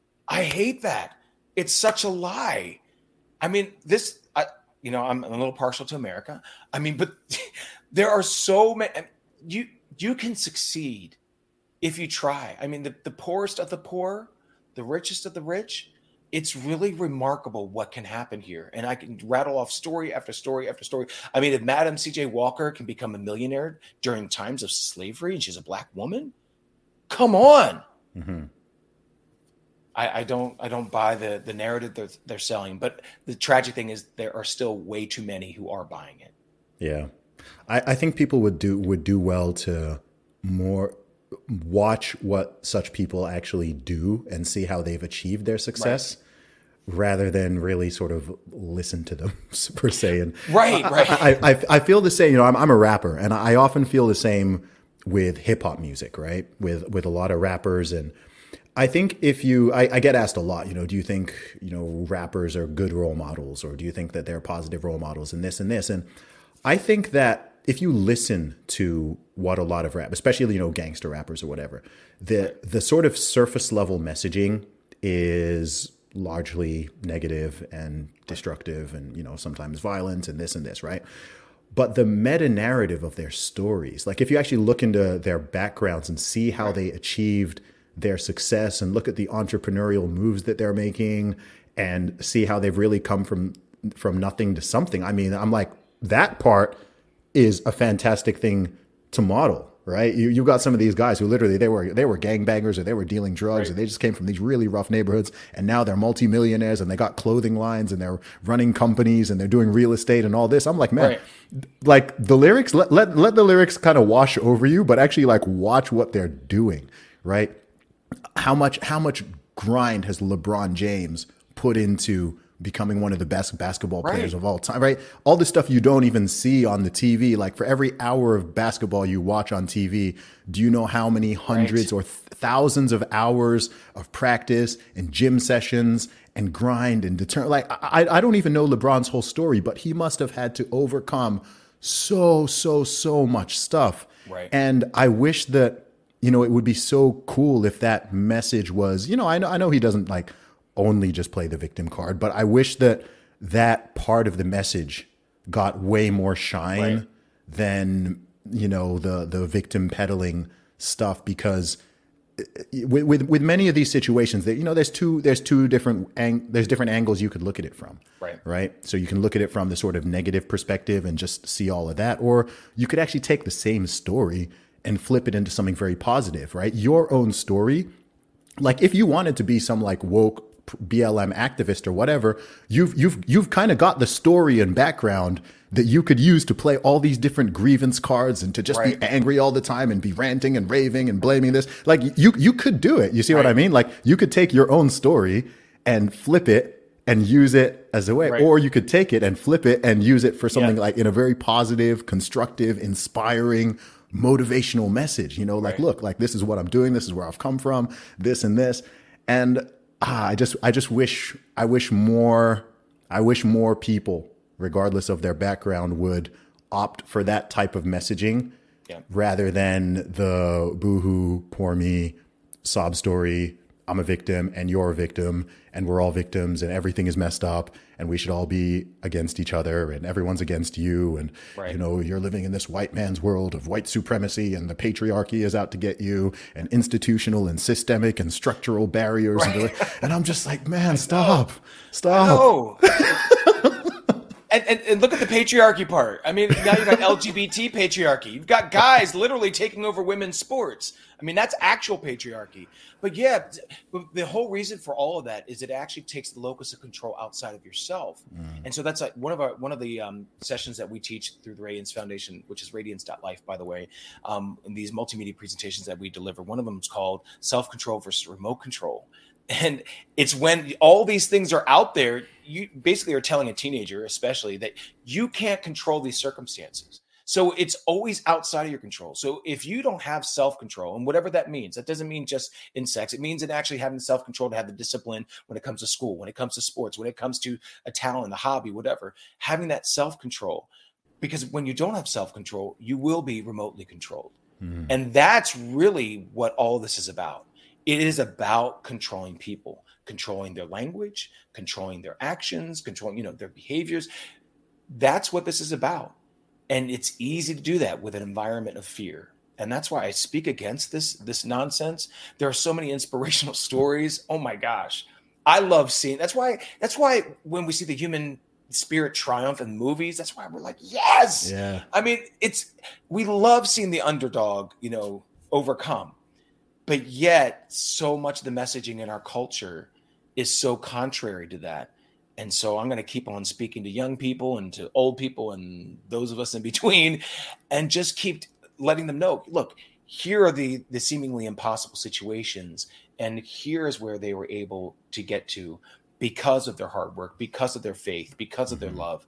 I hate that. It's such a lie. I mean, this. I, You know, I'm a little partial to America. I mean, but there are so many. You you can succeed if you try. I mean, the, the poorest of the poor, the richest of the rich. It's really remarkable what can happen here. And I can rattle off story after story after story. I mean, if Madam C J Walker can become a millionaire during times of slavery and she's a black woman, come on. Mm-hmm. I, I don't I don't buy the the narrative that they're selling, but the tragic thing is there are still way too many who are buying it. Yeah, I, I think people would do would do well to more watch what such people actually do and see how they've achieved their success, right. rather than really sort of listen to them per se. And right, right. I, I, I, I feel the same. You know, I'm I'm a rapper, and I often feel the same with hip hop music, right? With with a lot of rappers and. I think if you, I, I get asked a lot, you know, do you think, you know, rappers are good role models, or do you think that they're positive role models in this and this? And I think that if you listen to what a lot of rap, especially, you know, gangster rappers or whatever, the the sort of surface level messaging is largely negative and destructive and, you know, sometimes violent and this and this, right? But the meta narrative of their stories, like if you actually look into their backgrounds and see how they achieved their success and look at the entrepreneurial moves that they're making and see how they've really come from from nothing to something. I mean, I'm like, that part is a fantastic thing to model, right? You you got some of these guys who literally they were they were gangbangers or they were dealing drugs, right. or they just came from these really rough neighborhoods, and now they're multimillionaires and they got clothing lines and they're running companies and they're doing real estate and all this. I'm like, man, right. like the lyrics, let let let the lyrics kind of wash over you, but actually like watch what they're doing, right? How much how much grind has LeBron James put into becoming one of the best basketball players right. of all time, right? All this stuff you don't even see on the T V. Like for every hour of basketball you watch on T V, do you know how many hundreds right. or th- thousands of hours of practice and gym sessions and grind and deter? Like I, I don't even know LeBron's whole story, but he must have had to overcome so, so, so much stuff. Right. And I wish that, you know, it would be so cool if that message was, you know, I know, I know he doesn't like only just play the victim card, but I wish that that part of the message got way more shine right. than, you know, the, the victim peddling stuff, because with, with with many of these situations that, you know, there's two there's two different ang- there's different angles you could look at it from. Right. Right. So you can look at it from the sort of negative perspective and just see all of that, or you could actually take the same story and flip it into something very positive. Right. Your own story. Like if you wanted to be some like woke B L M activist or whatever, you've you've you've kind of got the story and background that you could use to play all these different grievance cards and to just right. be angry all the time and be ranting and raving and blaming this. Like you you could do it. You see right. what I mean? Like you could take your own story and flip it and use it as a way, right. or you could take it and flip it and use it for something yeah. like in a very positive, constructive, inspiring, motivational message. You know, like, right. look, like this is what I'm doing. This is where I've come from, this and this. And ah, I just, I just wish, I wish more, I wish more people, regardless of their background, would opt for that type of messaging yeah. rather than the boohoo, poor me, sob story. I'm a victim and you're a victim and we're all victims and everything is messed up and we should all be against each other and everyone's against you. And, right. you know, you're living in this white man's world of white supremacy and the patriarchy is out to get you, and institutional and systemic and structural barriers. Right. And, and I'm just like, man, stop, stop. And, and, and look at the patriarchy part. I mean, now you've got L G B T patriarchy. You've got guys literally taking over women's sports. I mean, that's actual patriarchy. But yeah, the whole reason for all of that is it actually takes the locus of control outside of yourself. Mm. And so that's like one of our one of the um, sessions that we teach through the Radiance Foundation, which is radiance dot life, by the way. Um, in these multimedia presentations that we deliver, one of them is called Self-Control versus Remote Control. And it's when all these things are out there, you basically are telling a teenager, especially, that you can't control these circumstances. So it's always outside of your control. So if you don't have self-control, and whatever that means, that doesn't mean just in sex. It means in actually having self-control to have the discipline when it comes to school, when it comes to sports, when it comes to a talent, a hobby, whatever, having that self-control. Because when you don't have self-control, you will be remotely controlled. Mm. And that's really what all this is about. It is about controlling people, controlling their language, controlling their actions, controlling, you know, their behaviors. That's what this is about. And it's easy to do that with an environment of fear. And that's why I speak against this, this nonsense. There are so many inspirational stories. Oh my gosh. I love seeing, that's why, that's why when we see the human spirit triumph in movies, that's why we're like, yes. Yeah. I mean, it's, we love seeing the underdog, you know, overcome. But yet, so much of the messaging in our culture is so contrary to that. And so I'm going to keep on speaking to young people and to old people and those of us in between, and just keep letting them know, look, here are the, the seemingly impossible situations. And here is where they were able to get to because of their hard work, because of their faith, because of their love.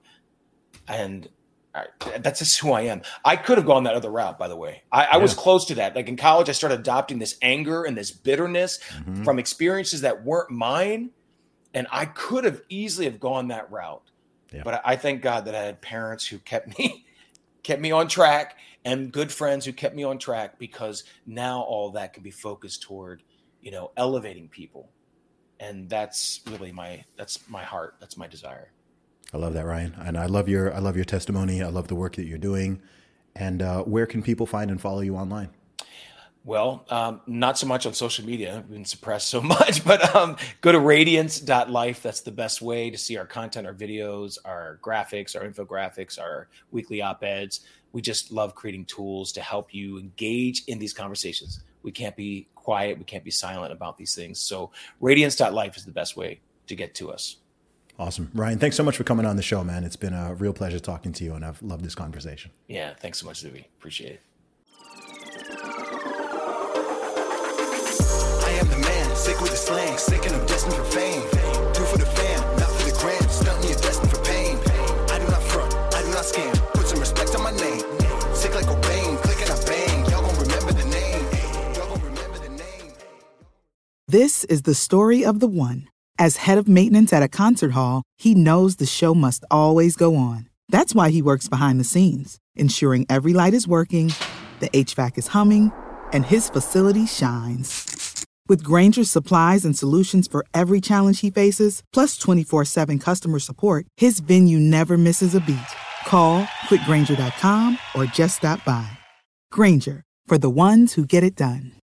And I, that's just who I am. I could have gone that other route, by the way. I, I yeah. was close to that. Like in college, I started adopting this anger and this bitterness mm-hmm. from experiences that weren't mine. And I could have easily have gone that route. Yeah. But I, I thank God that I had parents who kept me, kept me on track, and good friends who kept me on track, because now all that can be focused toward, you know, elevating people. And that's really my, that's my heart. That's my desire. I love that, Ryan. And I love your, I love your testimony. I love the work that you're doing. And uh, where can people find and follow you online? Well, um, not so much on social media. I've been suppressed so much, but um, go to radiance dot life. That's the best way to see our content, our videos, our graphics, our infographics, our weekly op-eds. We just love creating tools to help you engage in these conversations. We can't be quiet. We can't be silent about these things. So radiance dot life is the best way to get to us. Awesome. Ryan, thanks so much for coming on the show, man. It's been a real pleasure talking to you, and I've loved this conversation. Yeah, thanks so much, Zuby. Appreciate it. I am the man, sick with the slang, sick and I'm destined for fame. Do for the fam, not for the gram, stunting you're destined for pain. I do not front, I do not scam, put some respect on my name. Sick like Cobain, click and I bang, y'all gon' remember the name. Y'all gon' remember the name. This is the story of the one. As head of maintenance at a concert hall, he knows the show must always go on. That's why he works behind the scenes, ensuring every light is working, the H V A C is humming, and his facility shines. With Grainger's supplies and solutions for every challenge he faces, plus twenty-four seven customer support, his venue never misses a beat. Call quick grainger dot com or just stop by. Grainger, for the ones who get it done.